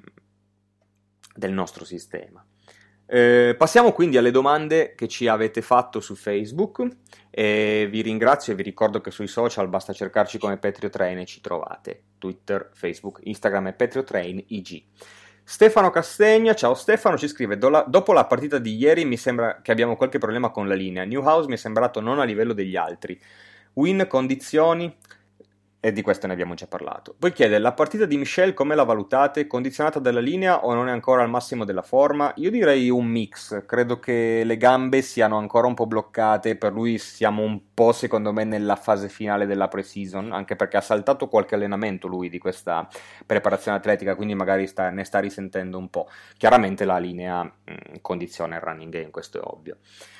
S4: del nostro sistema. Eh, passiamo quindi alle domande che ci avete fatto su Facebook, e vi ringrazio e vi ricordo che sui social basta cercarci come Patriot Train e ci trovate. Twitter, Facebook, Instagram e Patriot Train I G. Stefano Castegna, ciao Stefano, ci scrive: dopo la partita di ieri mi sembra che abbiamo qualche problema con la linea. Newhouse mi è sembrato non a livello degli altri. Win, condizioni, e di questo ne abbiamo già parlato. Poi chiede: la partita di Michel come la valutate? Condizionata dalla linea o non è ancora al massimo della forma? Io direi un mix, credo che le gambe siano ancora un po' bloccate, per lui siamo un po' secondo me nella fase finale della pre-season, anche perché ha saltato qualche allenamento lui di questa preparazione atletica, quindi magari sta, ne sta risentendo un po'. Chiaramente la linea mh, condiziona il running game, questo è ovvio.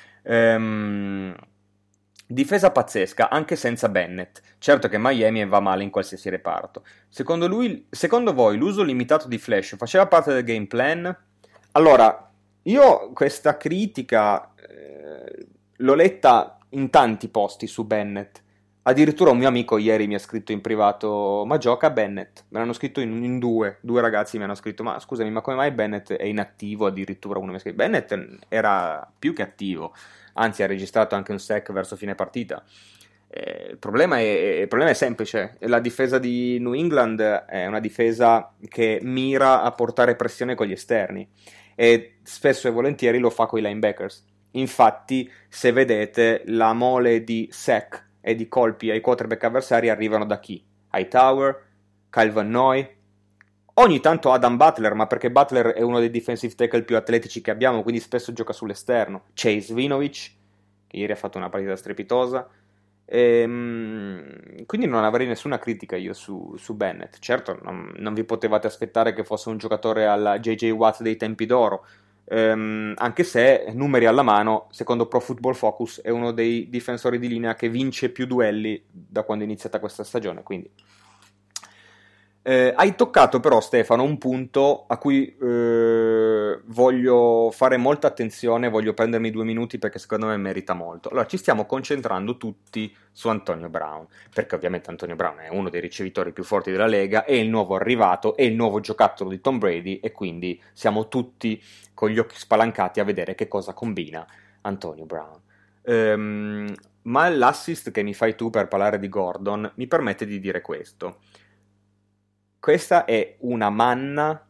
S4: Ehm... Difesa pazzesca, anche senza Bennett. Certo che Miami va male in qualsiasi reparto. Secondo lui, secondo voi l'uso limitato di Flash faceva parte del game plan? Allora, io questa critica eh, l'ho letta in tanti posti su Bennett. Addirittura un mio amico ieri mi ha scritto in privato: ma gioca Bennett? Me l'hanno scritto in, in due, due ragazzi mi hanno scritto: ma scusami, ma come mai Bennett è inattivo? Addirittura uno mi ha scritto: Bennett era più che attivo. anzi ha registrato anche un sack verso fine partita. Eh, il, problema è, il problema è semplice, la difesa di New England è una difesa che mira a portare pressione con gli esterni e spesso e volentieri lo fa con i linebackers. Infatti, se vedete, la mole di sack e di colpi ai quarterback avversari arrivano da chi? Hightower, Kyle Van Noy, ogni tanto Adam Butler, ma perché Butler è uno dei defensive tackle più atletici che abbiamo, quindi spesso gioca sull'esterno. Chase Winovich, che ieri ha fatto una partita strepitosa. Ehm, quindi non avrei nessuna critica io su, su Bennett. Certo, non, non vi potevate aspettare che fosse un giocatore alla J J Watt dei tempi d'oro, ehm, anche se, numeri alla mano, secondo Pro Football Focus è uno dei difensori di linea che vince più duelli da quando è iniziata questa stagione, quindi... Eh, hai toccato però, Stefano, un punto a cui eh, voglio fare molta attenzione, voglio prendermi due minuti perché secondo me merita molto. Allora, ci stiamo concentrando tutti su Antonio Brown, perché ovviamente Antonio Brown è uno dei ricevitori più forti della Lega, è il nuovo arrivato, è il nuovo giocattolo di Tom Brady e quindi siamo tutti con gli occhi spalancati a vedere che cosa combina Antonio Brown. Ehm, ma l'assist che mi fai tu per parlare di Gordon mi permette di dire questo. Questa è una manna,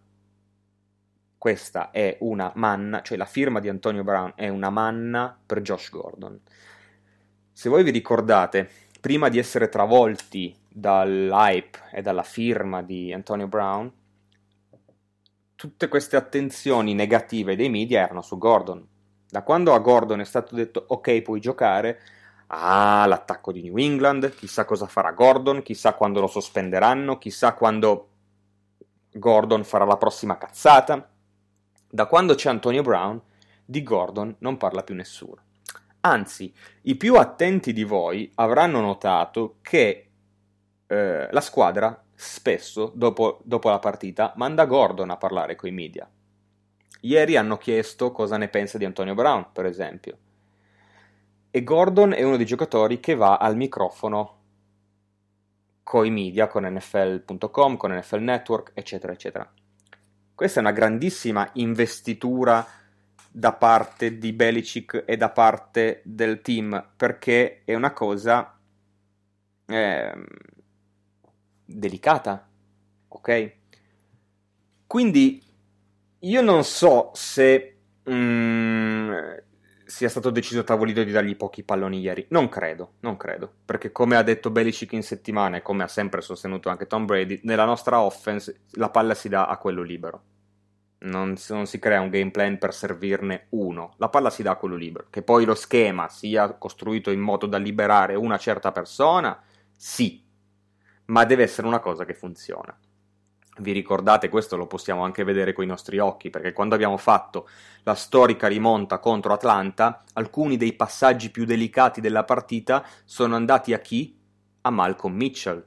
S4: questa è una manna, cioè la firma di Antonio Brown è una manna per Josh Gordon. Se voi vi ricordate, prima di essere travolti dall'hype e dalla firma di Antonio Brown, tutte queste attenzioni negative dei media erano su Gordon. Da quando a Gordon è stato detto ok, puoi giocare, ah, l'attacco di New England, chissà cosa farà Gordon, chissà quando lo sospenderanno, chissà quando Gordon farà la prossima cazzata. Da quando c'è Antonio Brown, di Gordon non parla più nessuno. Anzi, i più attenti di voi avranno notato che eh, la squadra spesso, dopo, dopo la partita, manda Gordon a parlare coi media. Ieri hanno chiesto cosa ne pensa di Antonio Brown, per esempio. E Gordon è uno dei giocatori che va al microfono coi media, con N F L punto com, con N F L Network, eccetera, eccetera. Questa è una grandissima investitura da parte di Belichick e da parte del team, perché è una cosa eh, delicata, ok? Quindi io non so se... Mm, sia stato deciso a tavolino di dargli pochi palloni ieri. Non credo, non credo. Perché come ha detto Belichick in settimana e come ha sempre sostenuto anche Tom Brady, nella nostra offense la palla si dà a quello libero. Non, non si crea un game plan per servirne uno. La palla si dà a quello libero. Che poi lo schema sia costruito in modo da liberare una certa persona, sì. Ma deve essere una cosa che funziona. Vi ricordate, questo lo possiamo anche vedere coi nostri occhi, perché quando abbiamo fatto la storica rimonta contro Atlanta, alcuni dei passaggi più delicati della partita sono andati a chi? A Malcolm Mitchell.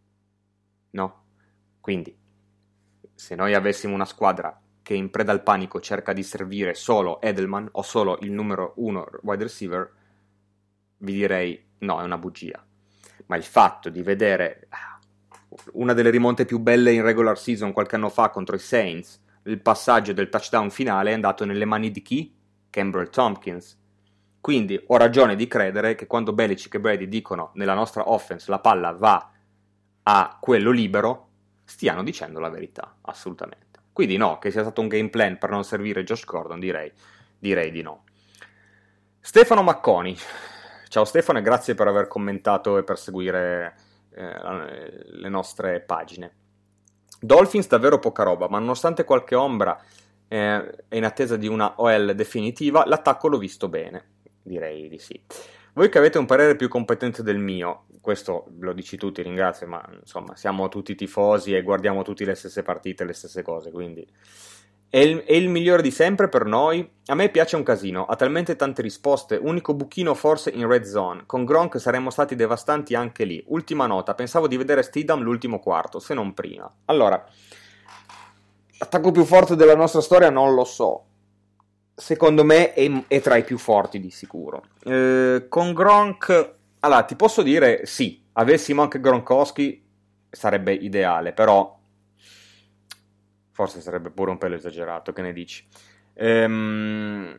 S4: No? Quindi, se noi avessimo una squadra che in preda al panico cerca di servire solo Edelman o solo il numero uno wide receiver, vi direi no, è una bugia. Ma il fatto di vedere... una delle rimonte più belle in regular season qualche anno fa contro i Saints, il passaggio del touchdown finale è andato nelle mani di chi? Campbell Tompkins. Quindi ho ragione di credere che quando Belichick e Brady dicono nella nostra offense la palla va a quello libero, stiano dicendo la verità, assolutamente. Quindi no, che sia stato un game plan per non servire Josh Gordon, direi, direi di no. Stefano Macconi. Ciao Stefano e grazie per aver commentato e per seguire eh, le nostre pagine. Dolphins davvero poca roba, ma nonostante qualche ombra eh, è in attesa di una O L definitiva, l'attacco l'ho visto bene, direi di sì. Voi che avete un parere più competente del mio, questo lo dici tu, ti ringrazio, ma insomma siamo tutti tifosi e guardiamo tutti le stesse partite, le stesse cose, quindi è il, è il migliore di sempre per noi. A me piace un casino, ha talmente tante risposte, unico buchino forse in red zone, con Gronk saremmo stati devastanti anche lì. Ultima nota, pensavo di vedere Stidham l'ultimo quarto, se non prima. Allora, l'attacco più forte della nostra storia non lo so, secondo me è, è tra i più forti di sicuro. Eh, con Gronk, allora ti posso dire sì, avessimo anche Gronkowski sarebbe ideale, però forse sarebbe pure un pelo esagerato, che ne dici? Ehm,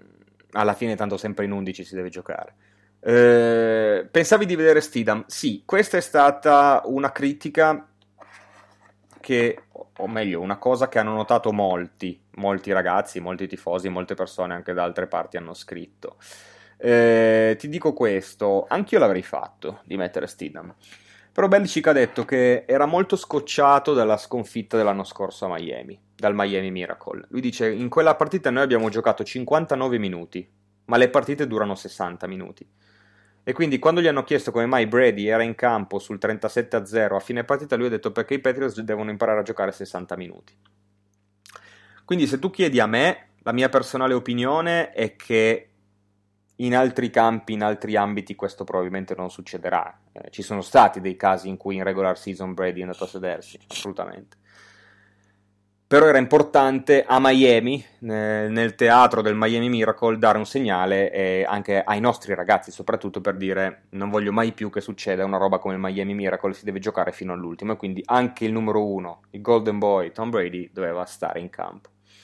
S4: alla fine tanto sempre in undici si deve giocare. Eh, pensavi di vedere Steedham? Sì, questa è stata una critica che, o meglio, una cosa che hanno notato molti, molti ragazzi, molti tifosi, molte persone anche da altre parti hanno scritto. Eh, ti dico questo, anch'io l'avrei fatto di mettere Steedham, però Belichick ha detto che era molto scocciato dalla sconfitta dell'anno scorso a Miami, dal Miami Miracle. Lui dice: in quella partita noi abbiamo giocato cinquantanove minuti, ma le partite durano sessanta minuti. E quindi quando gli hanno chiesto come mai Brady era in campo sul trentasette a zero a fine partita, lui ha detto: perché i Patriots devono imparare a giocare sessanta minuti. Quindi se tu chiedi a me, la mia personale opinione è che in altri campi, in altri ambiti questo probabilmente non succederà. Eh, ci sono stati dei casi in cui in regular season Brady è andato a sedersi, assolutamente. Però era importante a Miami, nel, nel teatro del Miami Miracle, dare un segnale eh, anche ai nostri ragazzi, soprattutto per dire: non voglio mai più che succeda una roba come il Miami Miracle, si deve giocare fino all'ultimo. E quindi anche il numero uno, il Golden Boy, Tom Brady, doveva stare in campo.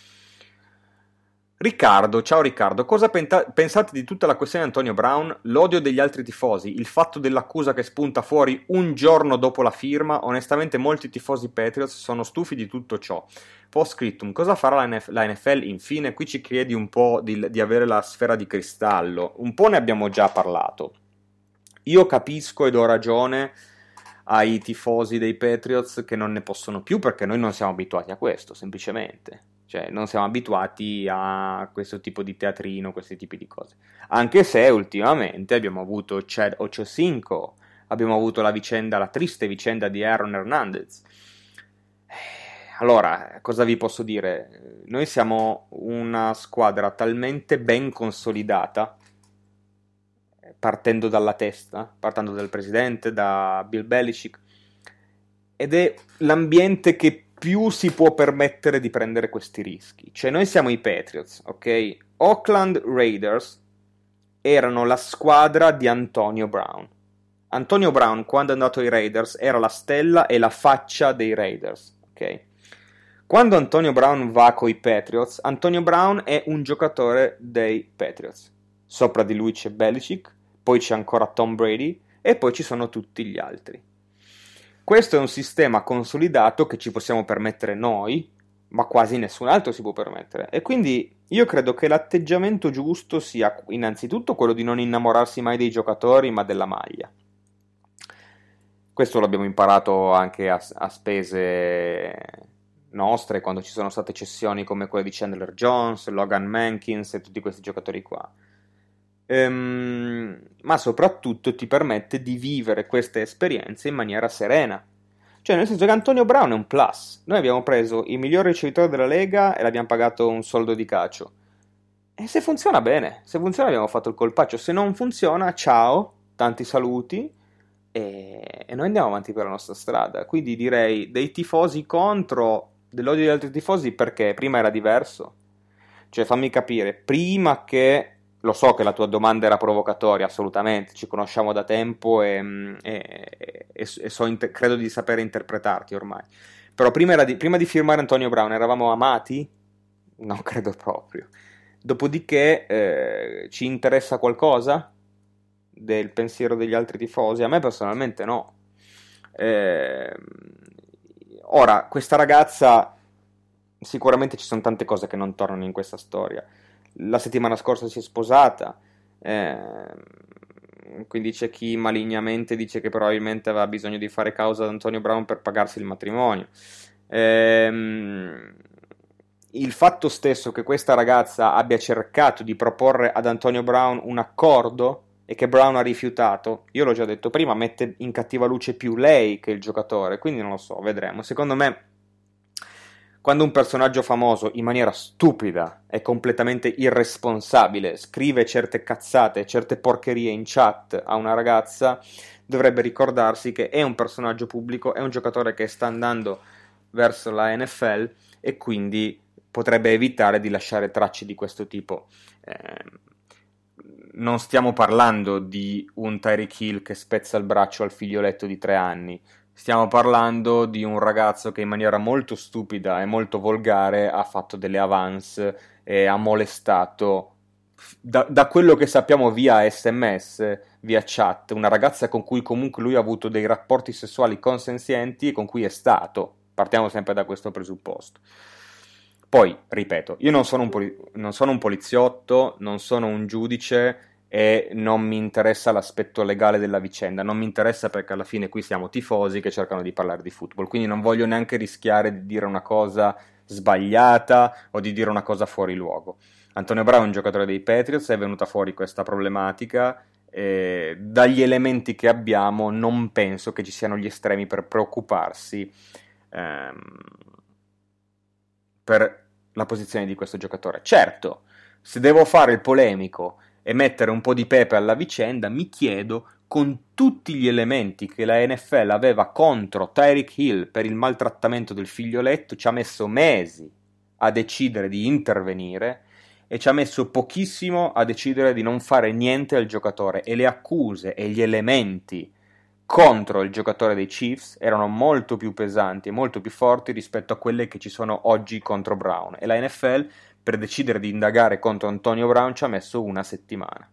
S4: Riccardo, ciao Riccardo, cosa penta- pensate di tutta la questione di Antonio Brown? L'odio degli altri tifosi, il fatto dell'accusa che spunta fuori un giorno dopo la firma? Onestamente molti tifosi Patriots sono stufi di tutto ciò. Post scriptum, cosa farà la, N F- la N F L? Infine, qui ci chiedi un po' di, di avere la sfera di cristallo. Un po' ne abbiamo già parlato. Io capisco ed ho ragione ai tifosi dei Patriots che non ne possono più, perché noi non siamo abituati a questo, semplicemente. Cioè, non siamo abituati a questo tipo di teatrino, questi tipi di cose. Anche se ultimamente abbiamo avuto Chad Ochocinco, abbiamo avuto la vicenda, la triste vicenda di Aaron Hernandez. Allora, cosa vi posso dire? Noi siamo una squadra talmente ben consolidata, partendo dalla testa, partendo dal presidente, da Bill Belichick, ed è l'ambiente che più si può permettere di prendere questi rischi. Cioè, noi siamo i Patriots, ok? Oakland Raiders erano la squadra di Antonio Brown. Antonio Brown, quando è andato ai Raiders, era la stella e la faccia dei Raiders, ok? Quando Antonio Brown va coi Patriots, Antonio Brown è un giocatore dei Patriots. Sopra di lui c'è Belichick, poi c'è ancora Tom Brady e poi ci sono tutti gli altri. Questo è un sistema consolidato che ci possiamo permettere noi, ma quasi nessun altro si può permettere. E quindi io credo che l'atteggiamento giusto sia innanzitutto quello di non innamorarsi mai dei giocatori, ma della maglia. Questo l'abbiamo imparato anche a, a spese nostre, quando ci sono state cessioni come quelle di Chandler Jones, Logan Mankins e tutti questi giocatori qua. Ehm, ma soprattutto ti permette di vivere queste esperienze in maniera serena. Cioè, nel senso che Antonio Brown è un plus. Noi abbiamo preso il miglior ricevitore della Lega e l'abbiamo pagato un soldo di cacio. E se funziona bene, se funziona abbiamo fatto il colpaccio. Se non funziona, ciao, tanti saluti e, e noi andiamo avanti per la nostra strada. Quindi direi dei tifosi contro, dell'odio degli altri tifosi, perché prima era diverso. Cioè, fammi capire, prima che... Lo so che la tua domanda era provocatoria, assolutamente, ci conosciamo da tempo e, e, e, e so inter- credo di sapere interpretarti ormai. Però prima, era di, prima di firmare Antonio Brown eravamo amati? Non credo proprio. Dopodiché eh, ci interessa qualcosa del pensiero degli altri tifosi? A me personalmente no. Eh, ora, questa ragazza, sicuramente ci sono tante cose che non tornano in questa storia. La settimana scorsa si è sposata, eh, quindi c'è chi malignamente dice che probabilmente aveva bisogno di fare causa ad Antonio Brown per pagarsi il matrimonio. Eh, il fatto stesso che questa ragazza abbia cercato di proporre ad Antonio Brown un accordo e che Brown ha rifiutato, io l'ho già detto prima, mette in cattiva luce più lei che il giocatore, quindi non lo so, vedremo. Secondo me, quando un personaggio famoso, in maniera stupida e completamente irresponsabile, scrive certe cazzate, certe porcherie in chat a una ragazza, dovrebbe ricordarsi che è un personaggio pubblico, è un giocatore che sta andando verso la N F L e quindi potrebbe evitare di lasciare tracce di questo tipo. Eh, non stiamo parlando di un Tyreek Hill che spezza il braccio al figlioletto di tre anni. Stiamo parlando di un ragazzo che in maniera molto stupida e molto volgare ha fatto delle avance e ha molestato da, da quello che sappiamo via sms, via chat, una ragazza con cui comunque lui ha avuto dei rapporti sessuali consenzienti e con cui è stato. Partiamo sempre da questo presupposto. Poi, ripeto, io non sono un, poli- non sono un poliziotto, non sono un giudice e non mi interessa l'aspetto legale della vicenda, non mi interessa perché alla fine qui siamo tifosi che cercano di parlare di football, quindi non voglio neanche rischiare di dire una cosa sbagliata o di dire una cosa fuori luogo. Antonio Brown è un giocatore dei Patriots, è venuta fuori questa problematica e dagli elementi che abbiamo non penso che ci siano gli estremi per preoccuparsi ehm, per la posizione di questo giocatore. Certo, se devo fare il polemico e mettere un po' di pepe alla vicenda, mi chiedo, con tutti gli elementi che la N F L aveva contro Tyreek Hill per il maltrattamento del figlioletto, ci ha messo mesi a decidere di intervenire e ci ha messo pochissimo a decidere di non fare niente al giocatore, e le accuse e gli elementi contro il giocatore dei Chiefs erano molto più pesanti e molto più forti rispetto a quelle che ci sono oggi contro Brown, e la N F L per decidere di indagare contro Antonio Brown ci ha messo una settimana.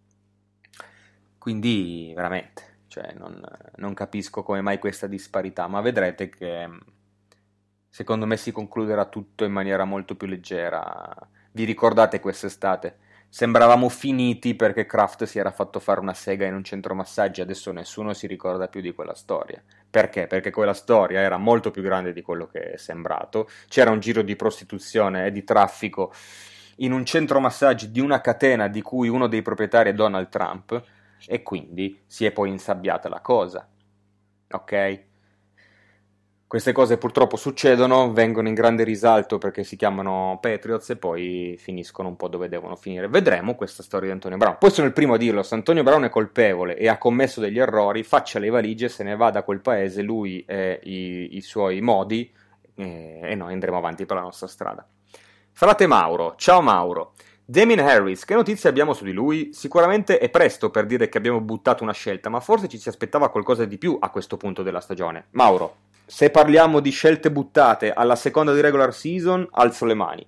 S4: Quindi veramente, cioè, non, non capisco come mai questa disparità, ma vedrete che secondo me si concluderà tutto in maniera molto più leggera. Vi ricordate quest'estate? Sembravamo finiti perché Kraft si era fatto fare una sega in un centro massaggi, adesso nessuno si ricorda più di quella storia. Perché? Perché quella storia era molto più grande di quello che è sembrato, c'era un giro di prostituzione e di traffico in un centro massaggi di una catena di cui uno dei proprietari è Donald Trump, e quindi si è poi insabbiata la cosa, ok? Queste cose purtroppo succedono, vengono in grande risalto perché si chiamano Patriots e poi finiscono un po' dove devono finire. Vedremo questa storia di Antonio Brown. Poi sono il primo a dirlo, se Antonio Brown è colpevole e ha commesso degli errori, faccia le valigie, se ne va da quel paese, lui e i, i suoi modi, e, e noi andremo avanti per la nostra strada. Frate Mauro, ciao Mauro. Damien Harris, che notizie abbiamo su di lui? Sicuramente è presto per dire che abbiamo buttato una scelta, ma forse ci si aspettava qualcosa di più a questo punto della stagione. Mauro, se parliamo di scelte buttate alla seconda di regular season, alzo le mani.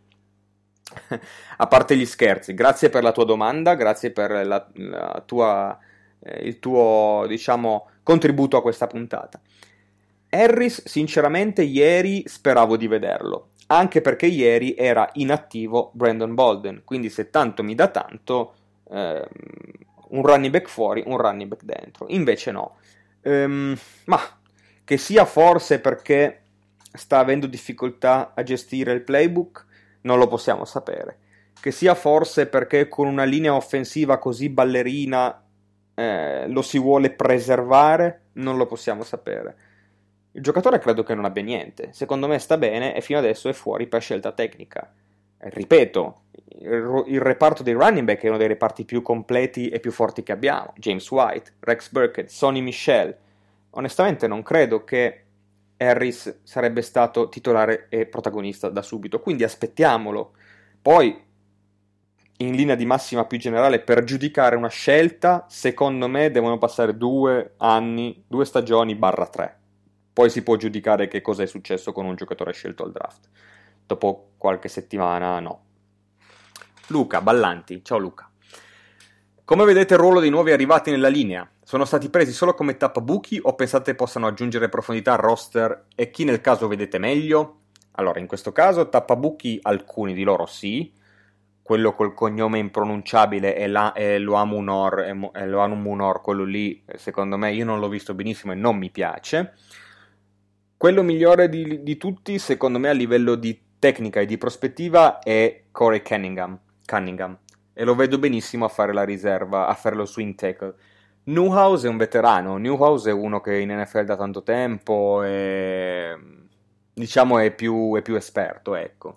S4: A parte gli scherzi, grazie per la tua domanda, grazie per la, la tua, eh, il tuo, diciamo, contributo a questa puntata. Harris, sinceramente, ieri speravo di vederlo, anche perché ieri era inattivo Brandon Bolden, quindi se tanto mi dà tanto, ehm, un running back fuori, un running back dentro. Invece no. Ehm, ma che sia forse perché sta avendo difficoltà a gestire il playbook, non lo possiamo sapere. Che sia forse perché con una linea offensiva così ballerina eh, lo si vuole preservare, non lo possiamo sapere. Il giocatore credo che non abbia niente, secondo me sta bene e fino adesso è fuori per scelta tecnica. Eh, ripeto, il, il reparto dei running back è uno dei reparti più completi e più forti che abbiamo. James White, Rex Burkhead, Sonny Michel. Onestamente non credo che Harris sarebbe stato titolare e protagonista da subito, quindi aspettiamolo. Poi, in linea di massima più generale, per giudicare una scelta, secondo me devono passare due anni, due stagioni barra tre. Poi si può giudicare che cosa è successo con un giocatore scelto al draft. Dopo qualche settimana, no. Luca Ballanti, ciao Luca. Come vedete il ruolo dei nuovi arrivati nella linea? Sono stati presi solo come tappabuchi o pensate possano aggiungere profondità al roster e chi nel caso vedete meglio? Allora, in questo caso tappabuchi alcuni di loro sì, quello col cognome impronunciabile è, la, è Loamunor, è, è Loamunor, quello lì secondo me io non l'ho visto benissimo e non mi piace. Quello migliore di, di tutti secondo me a livello di tecnica e di prospettiva è Corey Cunningham, Cunningham e lo vedo benissimo a fare la riserva, a fare lo swing tackle. Newhouse è un veterano, Newhouse è uno che in N F L da tanto tempo e diciamo è più, è più esperto, ecco.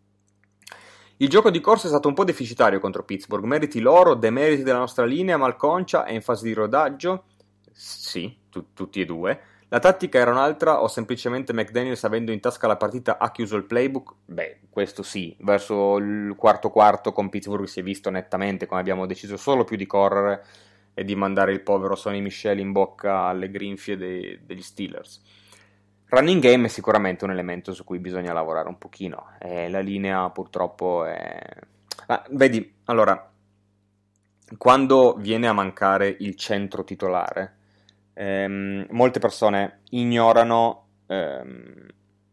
S4: Il gioco di corsa è stato un po' deficitario contro Pittsburgh, meriti loro, demeriti della nostra linea, malconcia, è in fase di rodaggio? Sì, tu, tutti e due. La tattica era un'altra o semplicemente McDaniels, avendo in tasca la partita, ha chiuso il playbook? Beh, questo sì, verso il quarto quarto con Pittsburgh si è visto nettamente come abbiamo deciso solo più di correre e di mandare il povero Sonny Michel in bocca alle grinfie dei, degli Steelers. Running game è sicuramente un elemento su cui bisogna lavorare un pochino, e la linea purtroppo è... Ah, vedi, allora, quando viene a mancare il centro titolare, ehm, molte persone ignorano ehm,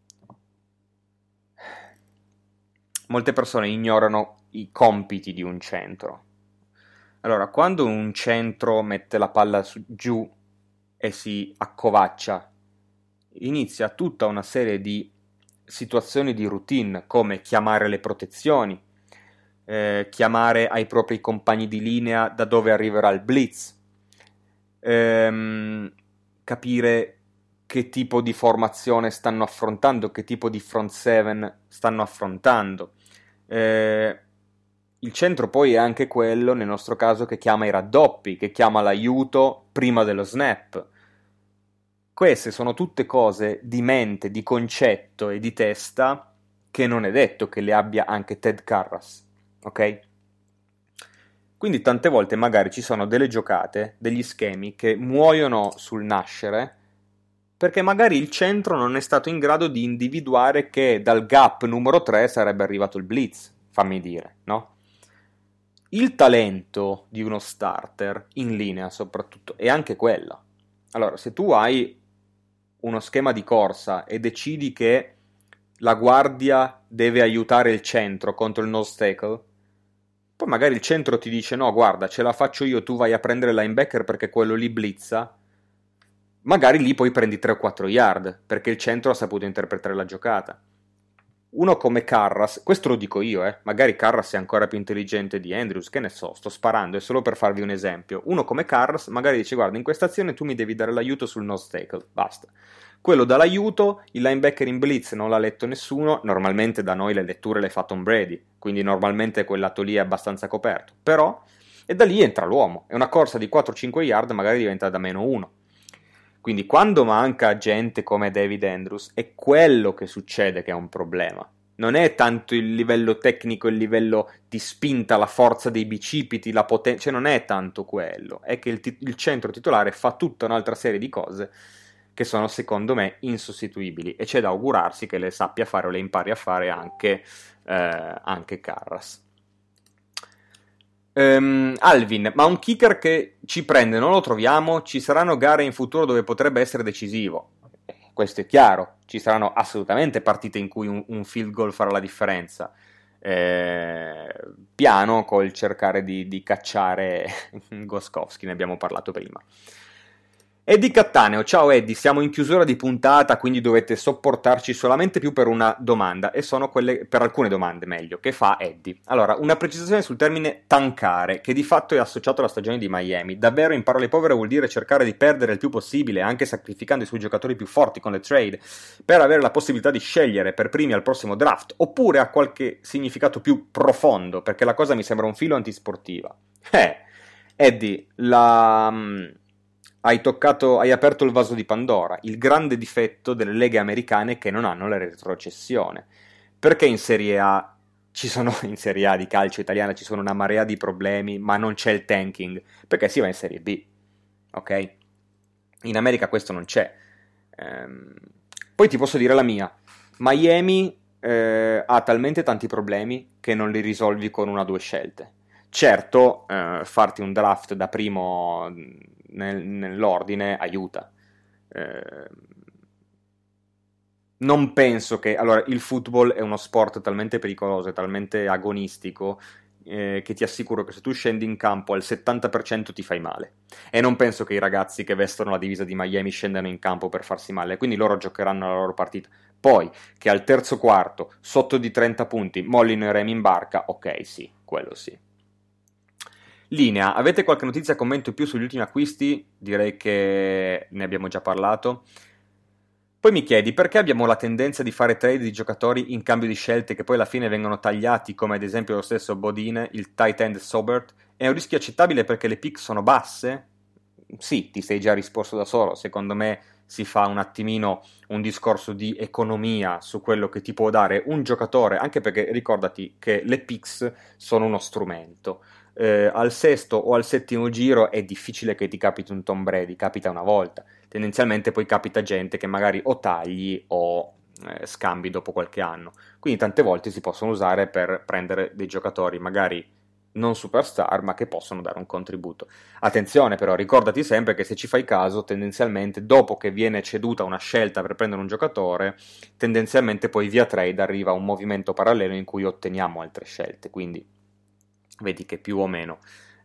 S4: molte persone ignorano i compiti di un centro. Allora, quando un centro mette la palla su, giù e si accovaccia, inizia tutta una serie di situazioni di routine, come chiamare le protezioni, eh, chiamare ai propri compagni di linea da dove arriverà il blitz, ehm, capire che tipo di formazione stanno affrontando, che tipo di front seven stanno affrontando. Eh, il centro poi è anche quello, nel nostro caso, che chiama i raddoppi, che chiama l'aiuto prima dello snap. Queste sono tutte cose di mente, di concetto e di testa che non è detto che le abbia anche Ted Karras, ok? Quindi tante volte magari ci sono delle giocate, degli schemi che muoiono sul nascere perché magari il centro non è stato in grado di individuare che dal gap numero tre sarebbe arrivato il blitz, fammi dire, no? Il talento di uno starter, in linea soprattutto, è anche quello. Allora, se tu hai uno schema di corsa e decidi che la guardia deve aiutare il centro contro il nose tackle, poi magari il centro ti dice no, guarda, ce la faccio io, tu vai a prendere il linebacker perché quello lì blitza, magari lì poi prendi tre o quattro yard, perché il centro ha saputo interpretare la giocata. Uno come Karras, questo lo dico io, eh, magari Karras è ancora più intelligente di Andrews, che ne so, sto sparando, è solo per farvi un esempio. Uno come Karras magari dice, guarda, in questa azione tu mi devi dare l'aiuto sul nose tackle, basta. Quello dà l'aiuto, il linebacker in blitz non l'ha letto nessuno, normalmente da noi le letture le fa Tom Brady, quindi normalmente quel lato lì è abbastanza coperto, però, e da lì entra l'uomo, e una corsa di quattro cinque yard magari diventa da meno uno. Quindi quando manca gente come David Andrews è quello che succede che è un problema. Non è tanto il livello tecnico, il livello di spinta, la forza dei bicipiti, la potenza, cioè non è tanto quello. È che il, tit- il centro titolare fa tutta un'altra serie di cose che sono secondo me insostituibili e c'è da augurarsi che le sappia fare o le impari a fare anche, eh, anche Karras. Um, Alvin, ma un kicker che ci prende non lo troviamo? Ci saranno gare in futuro dove potrebbe essere decisivo? Eh, questo è chiaro, ci saranno assolutamente partite in cui un, un field goal farà la differenza. Eh, piano col cercare di, di cacciare Gostkowski, ne abbiamo parlato prima. Eddie Cattaneo, ciao Eddie, siamo in chiusura di puntata, quindi dovete sopportarci solamente più per una domanda, e sono quelle, per alcune domande meglio, che fa Eddie. Allora, una precisazione sul termine tankare, che di fatto è associato alla stagione di Miami. Davvero, in parole povere, vuol dire cercare di perdere il più possibile, anche sacrificando i suoi giocatori più forti con le trade, per avere la possibilità di scegliere per primi al prossimo draft, oppure ha qualche significato più profondo, perché la cosa mi sembra un filo antisportiva. Eh, Eddie, la... Hai toccato, hai aperto il vaso di Pandora, il grande difetto delle leghe americane che non hanno la retrocessione. Perché in Serie A ci sono, in Serie A di calcio italiana ci sono una marea di problemi, ma non c'è il tanking? Perché si va in Serie B, ok? In America questo non c'è. Ehm, poi ti posso dire la mia. Miami eh, ha talmente tanti problemi che non li risolvi con una o due scelte. Certo, eh, farti un draft da primo nel, nell'ordine aiuta. Eh, non penso che... Allora, il football è uno sport talmente pericoloso e talmente agonistico eh, che ti assicuro che se tu scendi in campo al settanta per cento ti fai male. E non penso che i ragazzi che vestono la divisa di Miami scendano in campo per farsi male, quindi loro giocheranno la loro partita. Poi, che al terzo quarto, sotto di trenta punti, mollino i remi in barca, ok, sì, quello sì. Linea, avete qualche notizia, commento in più sugli ultimi acquisti? Direi che ne abbiamo già parlato. Poi mi chiedi perché abbiamo la tendenza di fare trade di giocatori in cambio di scelte che poi alla fine vengono tagliati, come ad esempio lo stesso Bodine, il tight end Sobert. È un rischio accettabile perché le pick sono basse? Sì, ti sei già risposto da solo. Secondo me si fa un attimino un discorso di economia su quello che ti può dare un giocatore, anche perché ricordati che le picks sono uno strumento. Eh, al sesto o al settimo giro è difficile che ti capiti un Tom Brady, capita una volta, tendenzialmente poi capita gente che magari o tagli o eh, scambi dopo qualche anno, quindi tante volte si possono usare per prendere dei giocatori magari non superstar, ma che possono dare un contributo. Attenzione però, ricordati sempre che se ci fai caso, tendenzialmente dopo che viene ceduta una scelta per prendere un giocatore, tendenzialmente poi via trade arriva un movimento parallelo in cui otteniamo altre scelte, quindi vedi che più o meno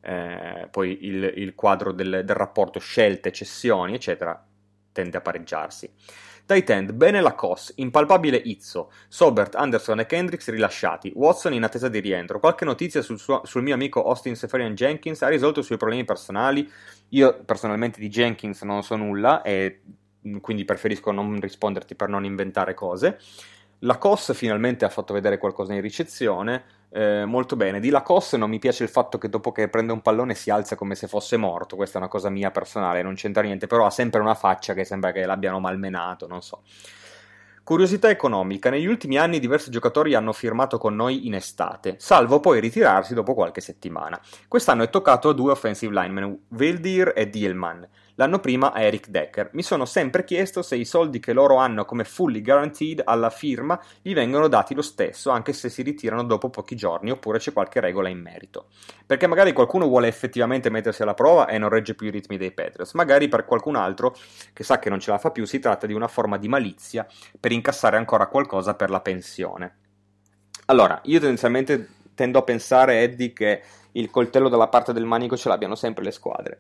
S4: eh, poi il, il quadro del, del rapporto scelte, cessioni, eccetera, tende a pareggiarsi. Tight end, bene Lacoste, impalpabile Izzo, Sobert, Anderson e Kendricks rilasciati, Watson in attesa di rientro, qualche notizia sul, suo, sul mio amico Austin Seferian-Jenkins, ha risolto i suoi problemi personali? Io personalmente di Jenkins non so nulla e quindi preferisco non risponderti per non inventare cose. Lacoste finalmente ha fatto vedere qualcosa in ricezione, eh, molto bene. Di Lacoste non mi piace il fatto che dopo che prende un pallone si alza come se fosse morto, questa è una cosa mia personale, non c'entra niente, però ha sempre una faccia che sembra che l'abbiano malmenato, non so. Curiosità economica, negli ultimi anni diversi giocatori hanno firmato con noi in estate, salvo poi ritirarsi dopo qualche settimana. Quest'anno è toccato a due offensive linemen, Wildir e Dielman. L'anno prima a Eric Decker. Mi sono sempre chiesto se i soldi che loro hanno come fully guaranteed alla firma gli vengono dati lo stesso, anche se si ritirano dopo pochi giorni, oppure c'è qualche regola in merito. Perché magari qualcuno vuole effettivamente mettersi alla prova e non regge più i ritmi dei Patriots. Magari per qualcun altro, che sa che non ce la fa più, si tratta di una forma di malizia per incassare ancora qualcosa per la pensione. Allora, io tendenzialmente tendo a pensare, Eddie, che il coltello dalla parte del manico ce l'abbiano sempre le squadre.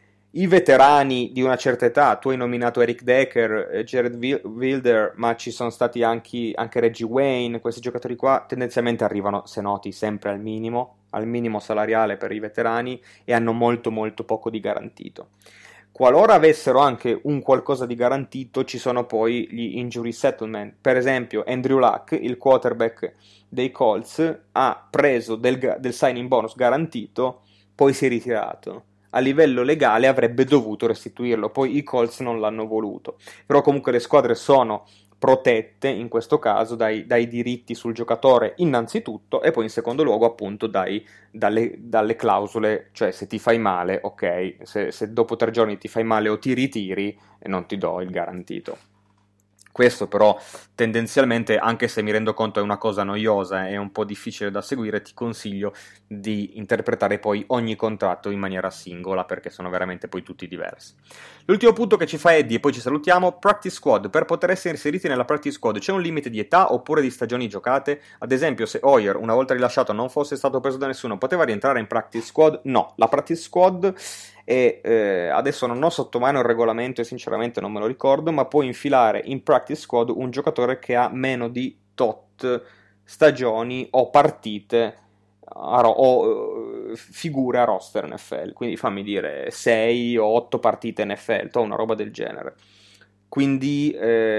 S4: I veterani di una certa età, tu hai nominato Eric Decker, Jared Wilder, ma ci sono stati anche, anche Reggie Wayne, questi giocatori qua tendenzialmente arrivano, se noti, sempre al minimo, al minimo salariale per i veterani e hanno molto molto poco di garantito. Qualora avessero anche un qualcosa di garantito, ci sono poi gli injury settlement. Per esempio, Andrew Luck, il quarterback dei Colts, ha preso del, del signing bonus garantito, poi si è ritirato. A livello legale avrebbe dovuto restituirlo, poi i Colts non l'hanno voluto. Però comunque le squadre sono protette in questo caso dai, dai diritti sul giocatore innanzitutto e poi in secondo luogo appunto dai, dalle, dalle clausole, cioè se ti fai male, ok, se, se dopo tre giorni ti fai male o ti ritiri non ti do il garantito. Questo però tendenzialmente, anche se mi rendo conto è una cosa noiosa e un po' difficile da seguire, ti consiglio di interpretare poi ogni contratto in maniera singola, perché sono veramente poi tutti diversi. L'ultimo punto che ci fa Eddie, e poi ci salutiamo, practice squad. Per poter essere inseriti nella practice squad c'è un limite di età oppure di stagioni giocate? Ad esempio, se Hoyer, una volta rilasciato, non fosse stato preso da nessuno, poteva rientrare in practice squad? No, la practice squad e eh, adesso non ho sotto mano il regolamento e sinceramente non me lo ricordo, ma puoi infilare in practice squad un giocatore che ha meno di tot stagioni o partite a ro- o uh, figure a roster N F L, quindi fammi dire sei o otto partite N F L o una roba del genere, quindi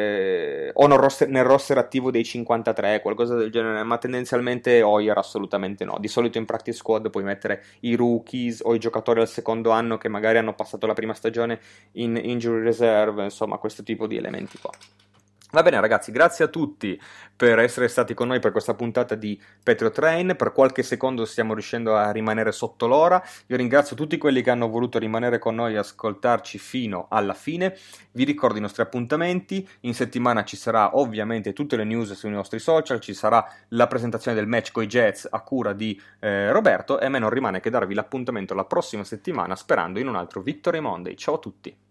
S4: eh, o nel roster, nel roster attivo dei cinquantatré, qualcosa del genere, ma tendenzialmente Hoyer assolutamente no. Di solito in practice squad puoi mettere i rookies o i giocatori al secondo anno che magari hanno passato la prima stagione in injury reserve, insomma questo tipo di elementi qua. Va bene ragazzi, grazie a tutti per essere stati con noi per questa puntata di Patriot Train. Per qualche secondo stiamo riuscendo a rimanere sotto l'ora. Io ringrazio tutti quelli che hanno voluto rimanere con noi e ascoltarci fino alla fine. Vi ricordo i nostri appuntamenti. In settimana ci sarà ovviamente tutte le news sui nostri social, ci sarà la presentazione del match coi Jets a cura di eh, Roberto e a me non rimane che darvi l'appuntamento la prossima settimana sperando in un altro Victory Monday. Ciao a tutti!